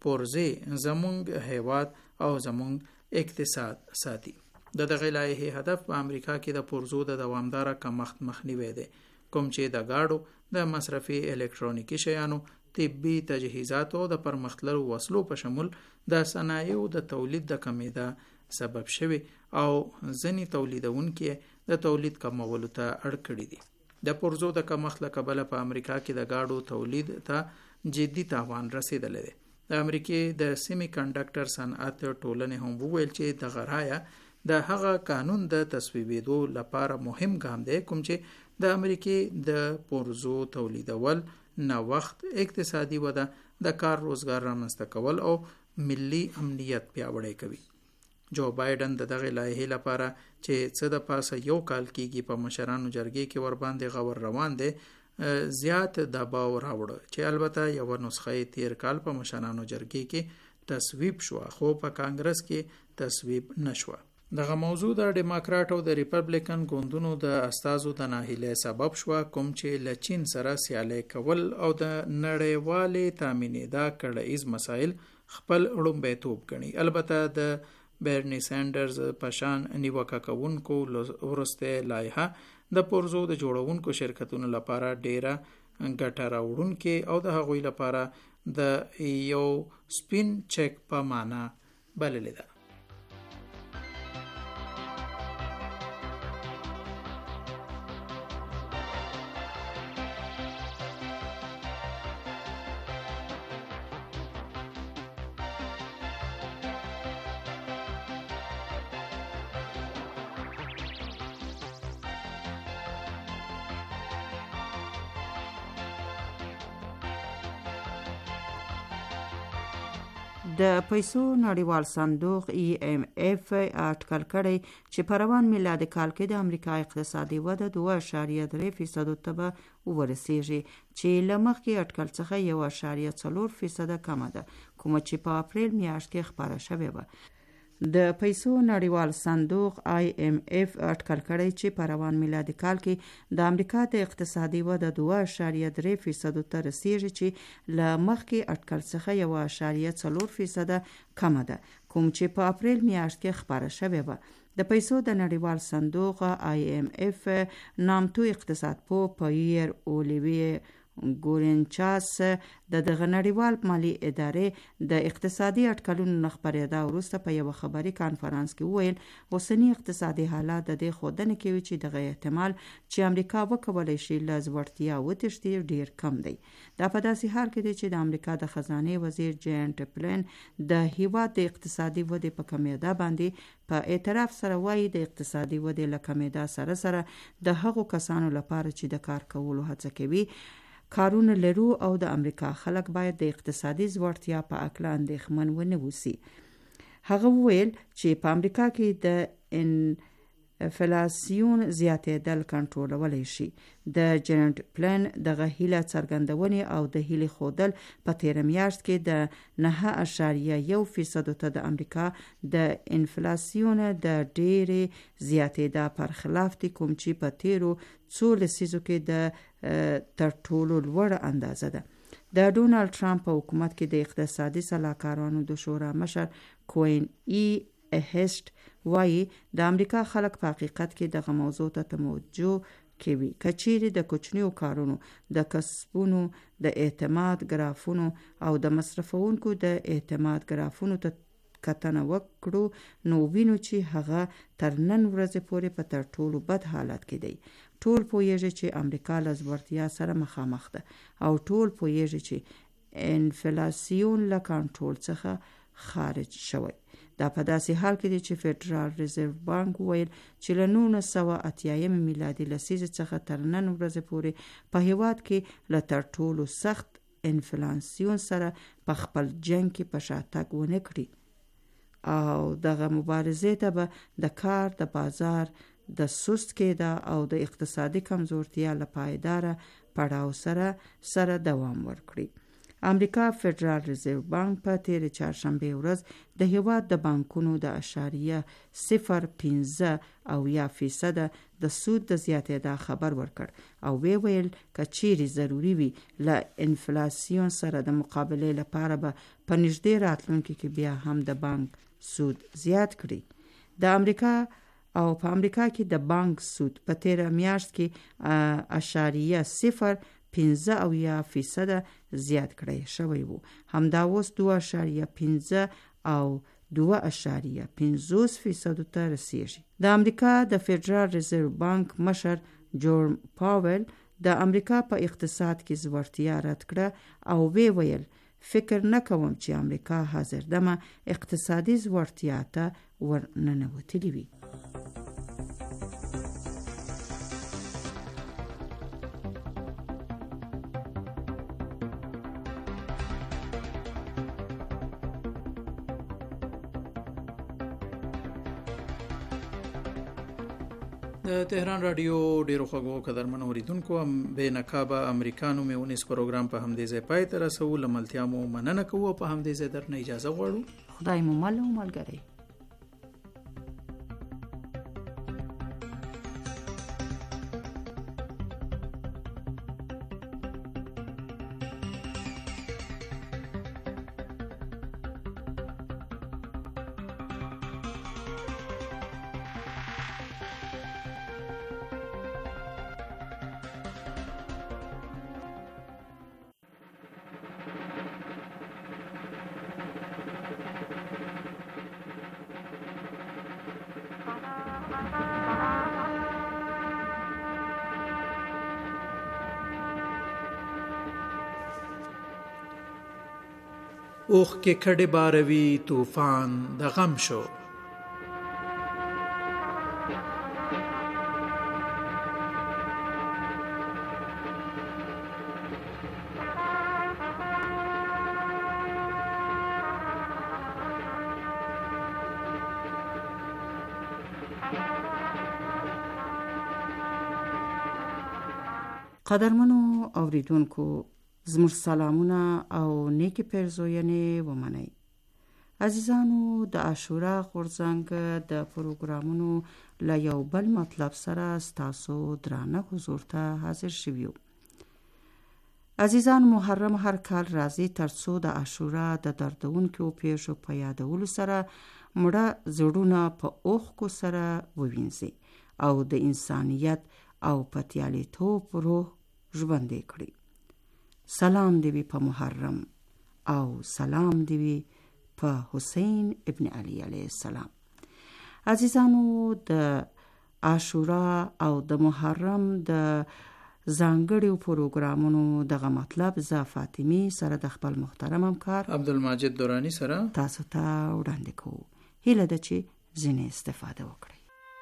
پورزې زمونږ هیواد او زمونږ اقتصاد ساتي. د دغه لایحې هدف په امریکا کې د پورزو د دوامداره کمښت مخنیوی دی کوم چې د گاډو د مصرفي الکترونیکي شیانو، طبي تجهیزاتو د پرمختللو وسلو په شمول د صنایعو د تولید د کمیدا سبب شوي او ځینې تولیدونکي د تولید کمولو ته اړ کړي دي. د پورزو د کمښت له کبله په امریکا کې د گاډو تولید ته جدي تاوان رسیدلی دی. د امریکای د سیمی کنډکټر صنعت ټولنې هم وویل چې دغه رایه د هغه قانون د تصویبېدو لپاره مهم ګام دی کوم چې د امریکای د پورزو تولیدول، نوښت، اقتصادي وده، د کار روزګار رامنځته کول او ملي امنیت پیاوړی کوي. جو بایدن د دغه لایحې لپاره چې څه د پاسه یو کال کېږي په مشرانو جرګې کې ورباندې غور روان دی زیات دباو راوړ چې البته یو نسخه تیر کال په مشرانو جرګې کې تصویب شو خو په کانګرس کې تصویب نشو. دغه موضوع د ډیموکرات او د ریپبلیکن ګوندونو د استازو د ناهیلۍ سبب شو کوم چې له چین سره سیالي کول او د نړیوالې تامینېدا کړه‌ایز مسایل خپل لومړیتوب ګڼي. البته د برني سانډرز په شان نیوکه کوونکو وروسته لایحه د پرزو د جوړونکو شرکتونو لپاره ډیره ګټه راوړونکې او د هغوی لپاره د یو سپین چک په معنا بللې ده. د پیسو نړیوال صندوق ای ایم اف اټکل کړی چې په روان میلادي کال کې د امریکا اقتصادي وده دوه اعشاریه درې فیصدو ته به ورسیږي چې له مخکې اټکل څخه یو اعشاریه څلور فیصده کمه ده، کومه چې په اپریل میاشت کې خپاره شوې وه. د پیسو نړیوال صندوق آی ایم اف اټکل کړی چې په روان میلادي کال کې د امریکا د اقتصادي وده دوه اعشاریه درې فیصدو ته رسیږي چې له مخکې اټکل څخه یو اعشاریه څلور فیصده کمه ده، کوم چې په اپریل میاشت کې خپاره شوې وه. د پیسو د نړیوال صندوق آی ایم اف نامتو اقتصاد پوه پیر اولیوی ګورنچاس د دغه نړیوال مالی ادارې د اقتصادي اټکلونو نه خپرېدا وروسته په یو خبري کانفرانس کې وویل اوسنی اقتصادي حالات د دې ښودنه کوي چې دغه احتمال چې امریکا وکولی شي له ځوړتیا وتښتي ډیر کم دی. دا په داسې حال کې دی چې د امریکا د خزانې وزیر جینټ پلن د هیواد د اقتصادي ودې په کمیدا باندې په اعتراف سره وایي د اقتصادي ودې له کمیدا سره سره د هغو کسانو لپاره چې د کار کولو هڅه کوي کارونه لرو او د امریکا خلک باید د اقتصادي ځوړتیا په اړه اندېښمن ونه وسی. هغه وویل چې په امریکا کې د انفلاسیون زیاتېدل کنټرولولی شي. د جینټ پلن دغه هیله څرګندونې او د هیلې ښودل په تیره میاشت کې د نهه اعشاریه یو فیصدو ته د امریکا د انفلاسیون د ډېرې زیاتېدا پر خلاف دي، کوم چې په تیرو څو لسیزو کې د تر ټولو لوړه اندازه ده. د ډونالد ټرمپ په حکومت کې د اقتصادي صلاحکارانو د شورا مشر کوین ای هیسټ وایي د امریکا خلک په حقیقت کې دغه موضوع ته توجه کوي. کچېرې د کوچنیو کارونو د کسبونو د اعتماد ګرافونو او د مصرفونکو د اعتماد ګرافونو ته کتنه وکړو نو وینو چې هغه تر نن ورځې پورې په تر ټولو بد حالت کې دی. ټول پوهیږي چې امریکا له ځوړتیا سره مخامخ ده او ټول پوهیږي چې انفلاسیون له کنټرول څخه خارج شوی. دا په داسې حال کې دی چې فدرال ریزرو بانک ویل چې له نولس سوه اتیایم میلادي لسیزې څخه تر نن ورځې پورې په هیواد کې له تر ټولو سخت انفلاسیون سره په خپل جنګ کې په شاتګ ونه کړي او دغه مبارزې ته به د کار د بازار د سست کېدا او د اقتصادي کمزورتیا له پایداره پړاو سره سره دوام ورکړي. امریکا فدرال ریزرو بانک په تیر چهارشنبه ورځ د هیواد د بانکونو د اشاریه صفر پنځه او یا فیصد د سود د زیاتېدا خبر ورکړ او وی ویل که چیرې ضروری وي له انفلاسیون سره د مقابلې لپاره به په نږدې راتلونکي کې بیا هم د بانک سود زیات کړي. د امریکا او په امریکا کې د بانک سود په تیره میاشت کې اشاریه صفر پنځه او یا فیصد زیات کړی شوی وو. همدا اوس دوه اشاریه پنځه او دوه اشاریه پنځوس فیصد ته رسیږي. د امریکا د فدرال ریزرو بانک مشر جورم پاول د امریکا په اقتصاد کې ځوړتیا رد کړه او وی ویل فکر نه کوم چې امریکا حاضر دمه اقتصادي ځوړتیا ته ورننوتلی وي. د تهران رادیو ډیرو خوږو قدرمنو اوریدونکو به نقابه امریکانو میونیس پروګرام په همدې ځای پای ته رسو. لملتیا مو مننه کوو په همدې ځای درنه اجازه غواړو. خدای مو مل او ملګری. اوخ کې کډې باروي طوفان د غم شو. قدرمنو اوریدونکو، زموږ سلامونه او نیکی پیرزوینې ومنئ. عزیزانو، د عاشورا غورځنګ د پروګرامونو له یو بل مطلب سره ستاسو درانه حضور ته حاضر شویو. عزیزان، محرم هر کال راځي ترڅو د عاشورا د دردونکو پیښو په یادولو سره مړه زړونه په اوښکو سره ووینځي او د انسانیت او پتیالیتوب روح ژوندی کړي. سلام دی وی په محرم او سلام دی وی په حسین ابن علی علیه السلام. عزیزانو، د عاشورا او د محرم د ځانګړو پروګرامونو دغه مطلب ز فاطمی سره د خپل محترم همکار عبدالمجید دورانی سره تاسو ته وړاندې کوو. هیله ده چې ځینې استفاده وکړئ.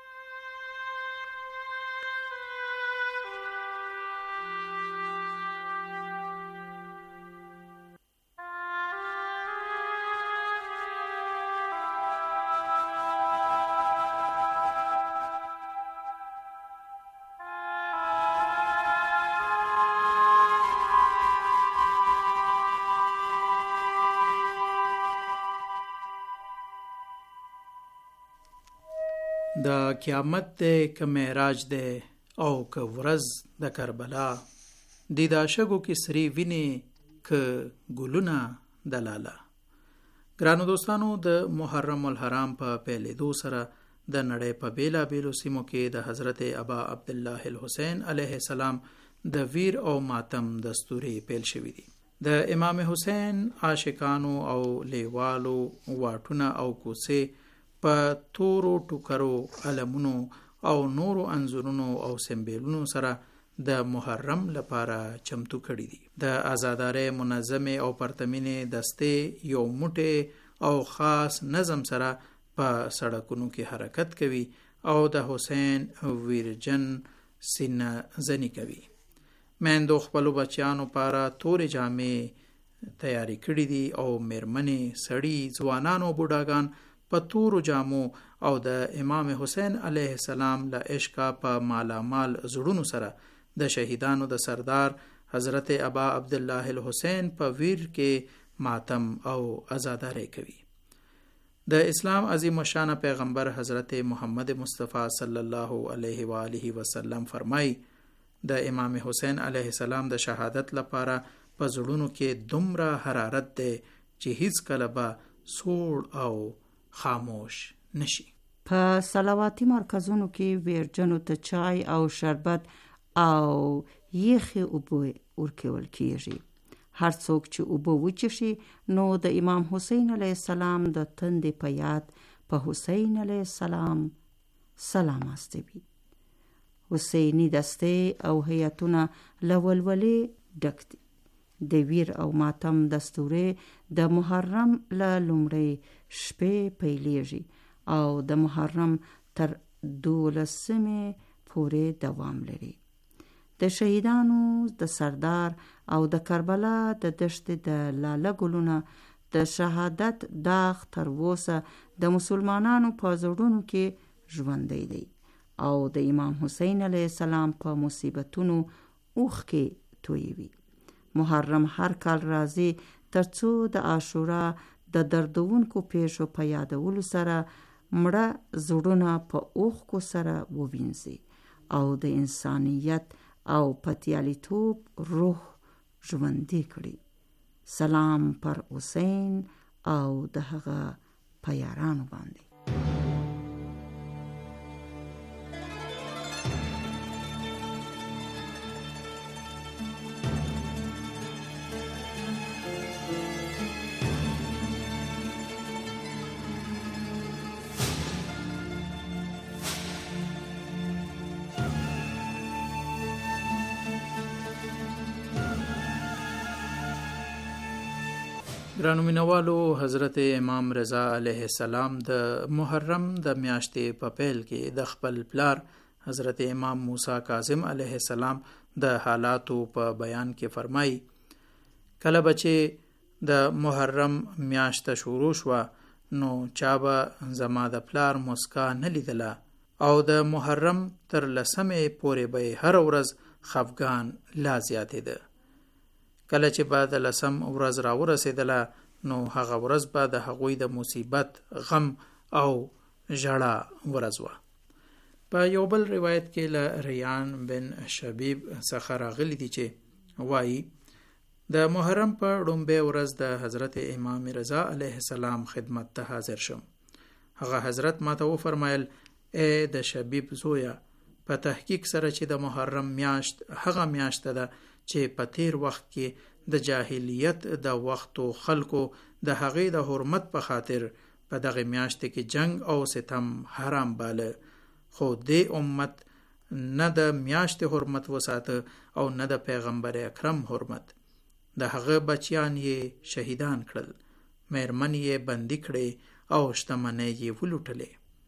د قیامت دی که معراج دی او که ورځ د کربلا، دی دا شګو کې سری ویني که ګلونه د لاله. ګرانو دوستانو، د محرم الحرام په پیلېدو سره د نړۍ په بیلا بیلو سیمو کې د حضرت ابا عبدالله الحسین علیه السلام د ویر او ماتم دستوري پیل شوي دي. د امام حسین عاشقانو او لیوالو واټونه او کوڅې په تورو ټوکرو، علمونو او نورو انځورونو او سمبیلونو سره د محرم لپاره چمتو کړي دي. د آزادارۍ منظمې او پرتمینې دستې یو موټی او خاص نظم سره په سړکونو کې حرکت کوي او د حسین ویرجن سینه زنی کوي. میندو خپلو بچیانو لپاره تورې جامې تیاری کړي دي او میرمنې، سړي، ځوانان او بوډاګان په تورو جامو او د امام حسین علیه السلام له عشقه په مالامال زړونو سره د شهیدانو د سردار حضرت ابا عبدالله الحسین په ویر کې ماتم او عزاداری کوي. د اسلام عظیم الشان پیغمبر حضرت محمد مصطفی صلی الله علیه و آله وسلم فرمایي، د امام حسین علیه السلام د شهادت لپاره په زړونو کې دومره حرارت دی چې هیڅ کله به سوړ او خاموش نشي. په صلواتي مرکزونو کې ویرجنو ته چای او شربت او یخي اوبه ورکول کیږي. هر څوک چې اوبه وچشي نو د امام حسین علیه السلام د تندې په یاد په حسین علیه السلام سلام استوي. حسینی دسته او هیئتونه لولولې ډک دي. د ویر او ماتم دستوره د محرم له لومړۍ شپې پیلیږي او د محرم تر دولسمې پورې دوام لري. د شهیدانو د سردار او د کربلا د دشت د لاله ګلونه د شهادت داغ تر اوسه د مسلمانانو په زړونو کې ژوندی دی او د امام حسین علیه السلام په مصیبتونو اوښکې تویوي. محرم هر کال راځي ترڅو د عاشورا د دردونکو پیښو په یادولو سره مړه زړونه په اوښکو سره ووینځي او د انسانیت او پتیالیتوب روح ژوندی کړي. سلام پر حسین او د هغه پیارانو باندې. ګرانو مینوالو، حضرت امام رضا علیه السلام د محرم د میاشتې په پیل کې د خپل پلار حضرت امام موسی کاظم علیه السلام د حالاتو په بیان کې فرمایي، کله به چې د محرم میاشت شروع شوه نو چا به زما د پلار مسکا نه لیدله او د محرم تر لسمې پورې به هر ورځ خفګان لا زیاتېده. کله چې به د لسم ورځ را ورسېدله نو هغه ورځ به د هغوی د مصیبت، غم او ژړا ورځ وه. په یو بل روایت کې له ریان بن شبیب څخه راغلی دی چې وایي د محرم په ړومبۍ ورځ د حضرت امام رضا علیه السلام خدمت ته حاضر شم. هغه حضرت ماته وفرمایل: ای د شبیب زویا، په تحقیق سره چې د محرم میاشت هغه میاشت ده چې په تیر وخت کې د جاهلیت د وختو خلکو د هغې د حرمت په خاطر په دغه میاشت کې جنگ او ستم حرام باله، خو دې امت نه د میاشت حرمت وساته او نه د پیغمبر اکرم حرمت. د هغه بچیان یې شهیدان کړل، میرمن یې بندي کړې او شتمنۍ یې ولوټلې.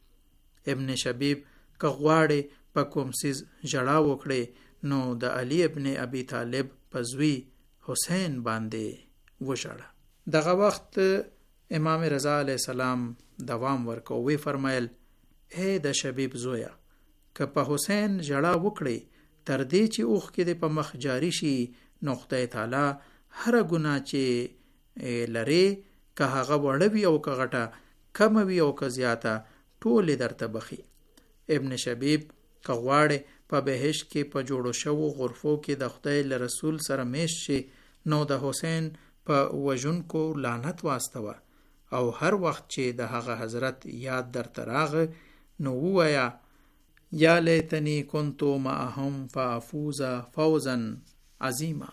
ابن شبیب که غواړې په کوم څیز ژړا وکړې نو د علی ابن ابي طالب په زوی حسین باندې وژړه. دغه وخت امام رضا علیه السلام دوام ورکو، وی فرمایل: اے د شبیب زویا، که په حسین ژړا وکړې تر دې چې اوښکې دې په مخ جاری شي نو خدای تعالی هر ګناه چې لرې، که هغه وړه وي او که غټه، کمه وي او که زیاته، ټولې درته بخي. ابن شبیب که غواړې په بهشت کې په جوړو شوو غرفو کې د خدای له رسول سره میشت شي نو د حسین په وژونکو لعنت واستوه، او هر وخت چې د هغه حضرت یاد درته راغه نو ووایه: یا لیتنی کنتو معهم فافوز فوزا عظیما،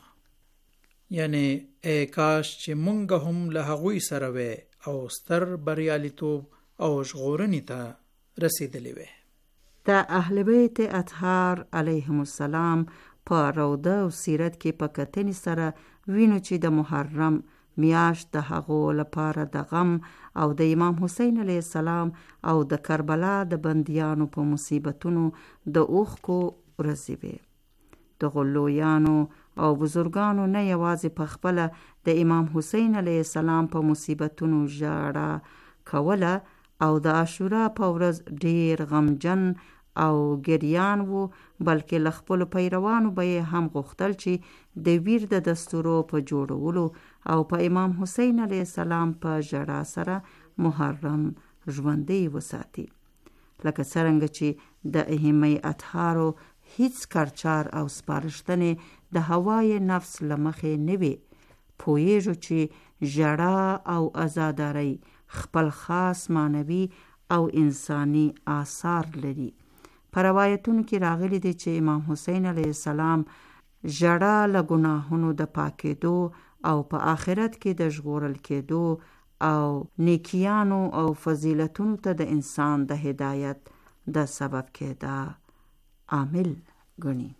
یعنی ای کاش چې مونږ هم له هغوی سره وی او ستر بریالیتوب او ژغورنې ته رسیدلی وی. د اهل بیت اطهار علیهم السلام په روضه او سیرت کې په کتنې سره وینو چې د محرم میاشت د هغو لپاره د غم او د امام حسین علیه السلام او د کربلا د بندیانو په مصیبتونو د اوښکو ورځې وې. د غلویانو او بزرگانو نه یوازې په خپله د امام حسین علیه السلام په مصیبتونو ژړا کوله او د عاشورا په ورځ ډیر غمجن او ګریان وو، بلکې له خپلو پیروانو به یې هم غوښتل چې د ویر د دستورو په جوړولو او په امام حسین علیه السلام په ژړا سره محرم ژوندی وساتي. لکه څرنګه چې د ائمه اطهارو هیڅ کارچار او سپارښتنې د هوای نفس له مخې نه وي. پوهیږو چې ژړا او ازادارۍ خپل خاص معنوي او انساني آثار لري. په روایتونو کې راغلي دي چې امام حسین علیه السلام ژړا له ګناهونو د پاکېدو او په آخرت کې د ژغورل کېدو او نیکیانو او فضیلتونو ته د انسان د هدایت د سبب کېدا عامل ګڼي.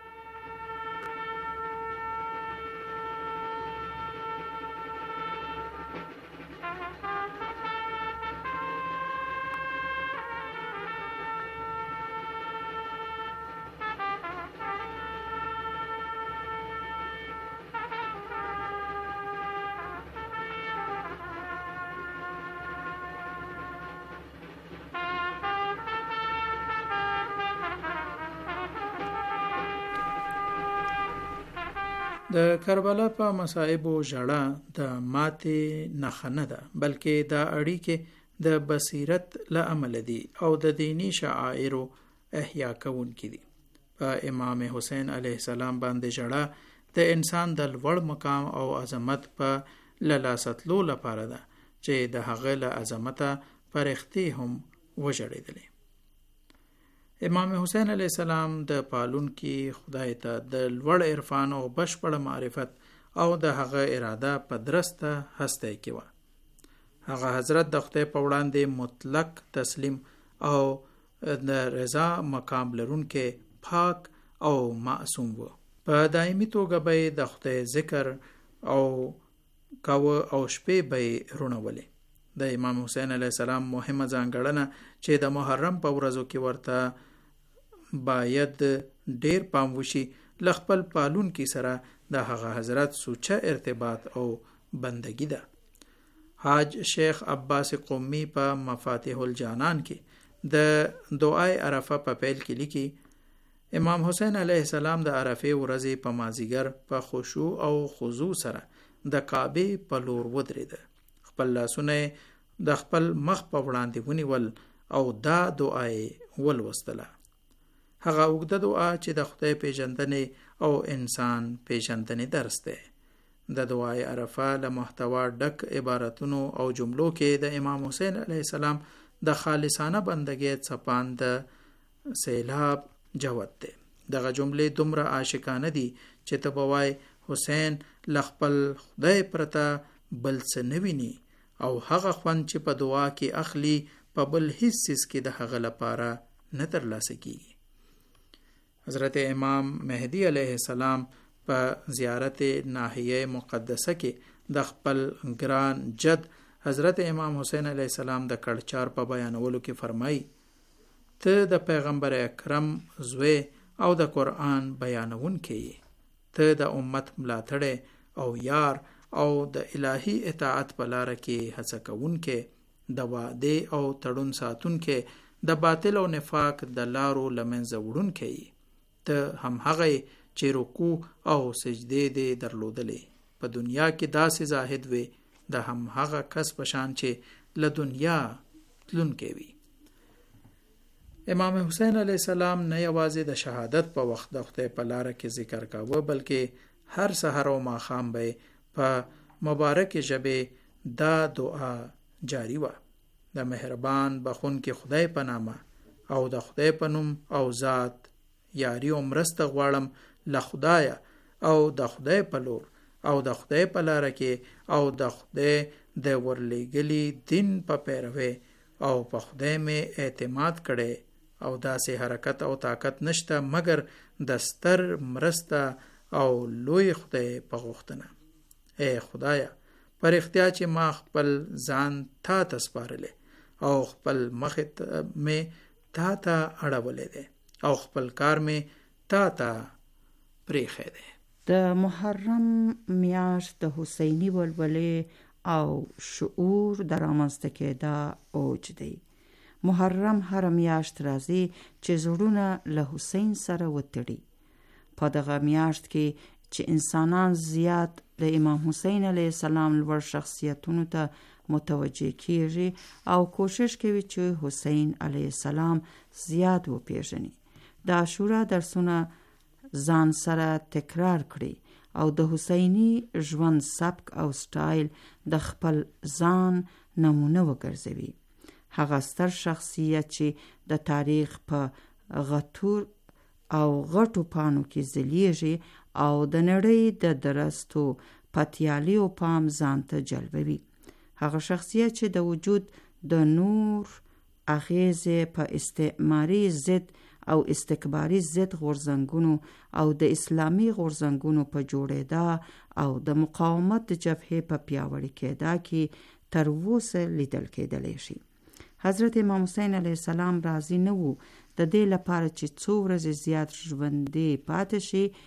د کربلا په مصائبو ژړا د ماتې نښه نه ده، بلکې دا اړیکې د بصیرت له امله دي او د دینی شعائرو احیا کوونکي دي. په امام حسین علیه السلام باندې ژړا د انسان د لوړ مقام او عظمت په للاستلو لپاره ده چې د هغه له عظمته پرختي هم وژړېدلې. امام حسین علیه السلام د پالونکي خدای ته د لوړ عرفان او بشپړ معرفت او د هغه اراده په درسته هسته کې و. هغه حضرت د خدای په وړاندې مطلق تسلیم او د رضا مقام لرونکي پاک او معصوم و. په دایمي توګه به د خدای ذکر او کاوه او شپې به یې رونولې. د امام حسین علیه السلام مهمه ځانګړنه چې د محرم په ورځو کې ورته باید ډیر پام وشي له خپل پالونکي سره د هغه حضرت سوچه ارتباط او بندگی ده. حاج شیخ عباس قمی په مفاتيح الجانان کې د دعای عرفه په پیل کې لیکي امام حسین علیه السلام د عرفه ورځې په مازیګر په خشوع او خضوع سره د کعبه په لور ودرېده. خپل لاسونه د خپل مخ په وړاندې ونیول او دا دعای ولوستله. هغه اوږده دعا چې د خدای پیژندنې او انسان پیژندنې درس دی. د دعای عرفه له محتوا ډک عبارتونو او جملو کې د امام حسین علیه السلام د خالصانه بندګۍ څپان د سیلاب جوت دی. دغه جملې دومره عاشقانه دي چې ته به وای حسین له خپل خدای پرته بل څه نه ویني او هغه خوند چې په دعا کې اخلي په بل هیڅ څیز کې د هغه لپاره نه ترلاسه کیږي. حضرت امام مهدی علیه السلام په زیارت ناحیه مقدسه کې د خپل ګران جد حضرت امام حسین علیه السلام د کړچار په بیانولو کې فرمایي ته د پیغمبر اکرم زوی او د قرآن بیانونکی یې، ته د امت ملاتړی او یار او د الهی اطاعت په لاره کې هڅه کوونکی، د وعده او تړون ساتونکی، د باطل او نفاق د لارو له منځه وړونکی یې. ته هم هغه چې رکوع او سجدې دې درلودلې، په دنیا کې داسې زاهد وي د هم هغه کس په شان چې له دنیا تلونکی وي. امام حسین علیه السلام نه یوازې د شهادت په وخت د خدای په لاره کې ذکر کاوه، بلکې هر سحر او ماښام به په مبارک ژبې دا دعا جاری وه: د مهربان بخونکي خدای په نامه او د خدای په نوم او ذات یاری او مرسته غواړم له خدایه او د خدای په لور او د خدای په لاره کې او د خدای د ورلېږلي دین په پیروي او په خدای مې اعتماد کړی او داسې حرکت او طاقت نشته مګر د ستر مرسته او لوی خدای په غوښتنه. ای خدایه، پر اختیار چې ما خپل ځان تا ته سپارلې او خپل مخ مې تا ته اړولی دی او خپل کار مې تا ته پریښی دی. د محرم میاشت د حسینی ولولې او شعور د رامنځته کېدا اوج دی. محرم هر میاشت راځي چې زړونه له حسین سره وتړي. په دغه میاشت کې چې انسانان زیات د امام حسین علیه السلام لوړ شخصیتونو ته متوجه کیږي او کوشش کوي چې حسین علیه السلام زیات وپیژني. د عاشورا درسونه ځان سره تکرار کړي او د حسینی ژوند سبک او سټایل د خپل ځان نمونه وګرځوي. هغه ستر شخصیت چې د تاریخ په غتور او غټو پانو کې ځلیږي او د نړۍ د درستو پتیالی او پام ځان ته جلبوي. هغه شخصیت چې د وجود د نور اغیزې په استعماري ضد او استکباري ضد غورځنګونو او د اسلامي غورځنګونو په جوړېدا او د مقاومت د جبهې په پیاوړي کېدا کې تر اوسه لیدل کېدلی شي. حضرت امام حسین علیه السلام راضي نه وو د دې لپاره چې څو ورځې زیات ژوندی پاتې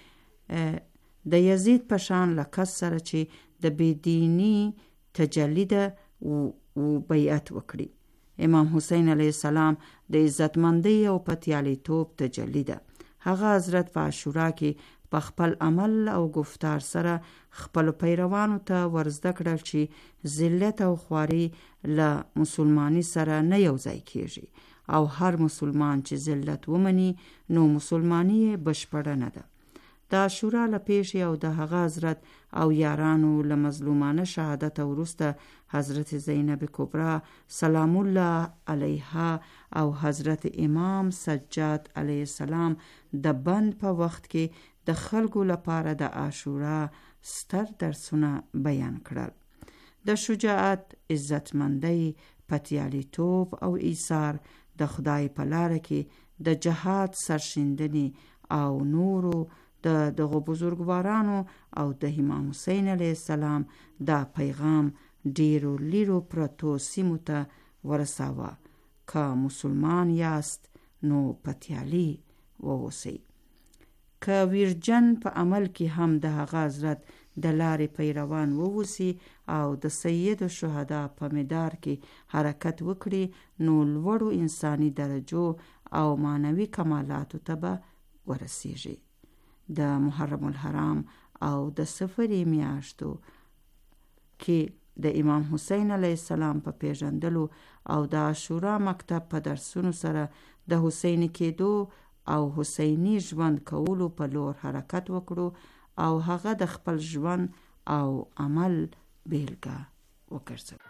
شي د یزید په شان له کس سره چې د بېدیني تجلی ده او بیعت وکړي. امام حسین علیه السلام د عزتمندۍ او پتیالیتوب تجلی ده. هغه حضرت په عاشورا کې په خپل عمل او گفتار سره خپل پیروانو ته ورزده کړل چې ذلت او خواري له مسلمانی سره نه یوځای کیږي او هر مسلمان چې ذلت ومني نو مسلمانی بشپړه نه ده. د عاشورا له پیښې او د هغه حضرت او یارانو له مظلومانه شهادت وروسته حضرت زینب کبرا سلام الله علیها او حضرت امام سجاد علیه السلام د بند په وخت کې د خلکو لپاره د عاشورا ستر درسونه بیان کړل. د شجاعت، عزتمندۍ، پتیالیتوب او ایثار، د خدای په لاره کې د جهاد سرشیندنې او نورو د دغو بزرګوارانو او د امام حسین علیه السلام دا پیغام ډیرو لیرو پرتو سیمو ته ورساوه. که مسلمان یاست نو پتیالی ووسی. که ویرجن په عمل کې هم د هغه حضرت د لارې پیروان ووسی او د سید الشهدا په مدار کې حرکت وکړي نو لوړو انساني درجو او معنوي کمالاتو ته به ورسیږي. د محرم الحرام او د صفري میاشتو کې د امام حسین علیه السلام په پیژندلو او د عاشورا مکتب په درسونو سره د حسینی کېدو او حسینی ژوند کولو په لور حرکت وکړو او هغه د خپل ژوند او عمل بیلګه وګرځوي.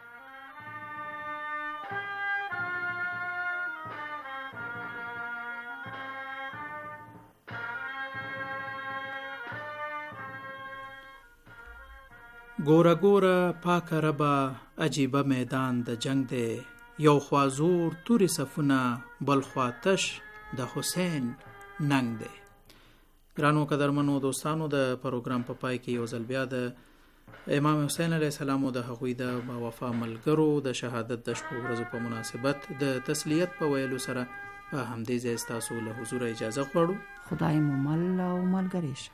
ګوره ګوره پاکه ربا عجیبه میدان د جنگ دی، یو خوا زور توري صفونه بل خوا تش د حسین ننګ دی. ګرانو قدرمنو دوستانو، د پروګرام په پای کې یو ځل بیا د امام حسین علیه السلام او د هغوی د باوفا ملګرو د شهادت د شپو ورځو په مناسبت د تسلیت په ویلو سره په همدې ځای ستاسو له حضور اجازه غواړو. خدای مو مل او ملګری شه.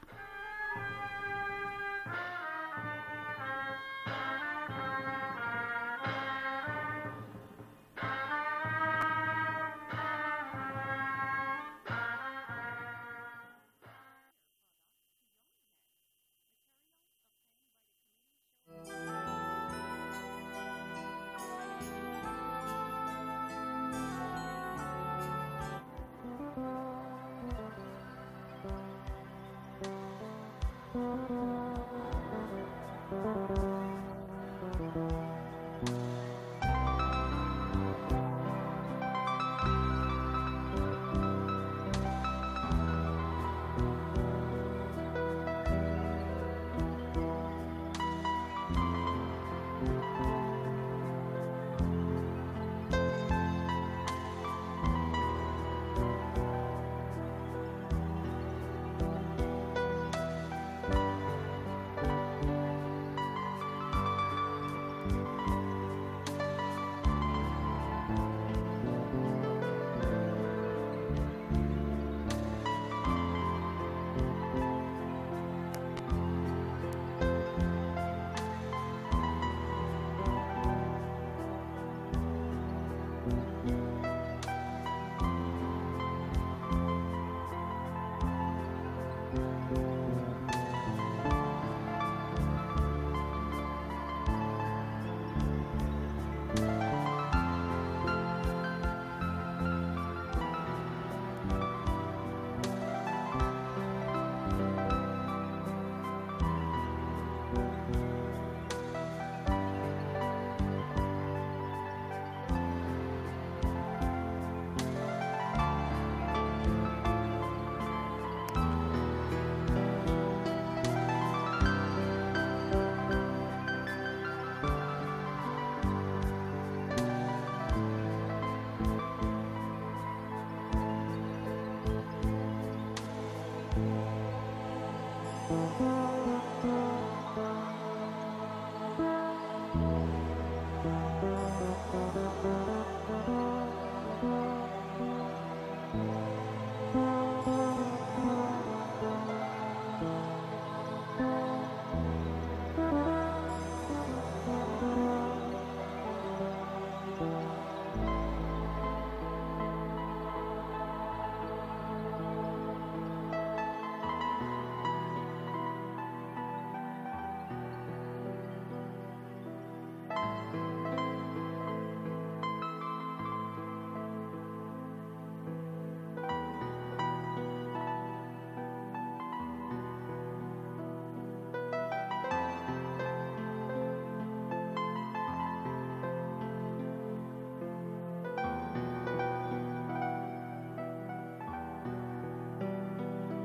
Thank you.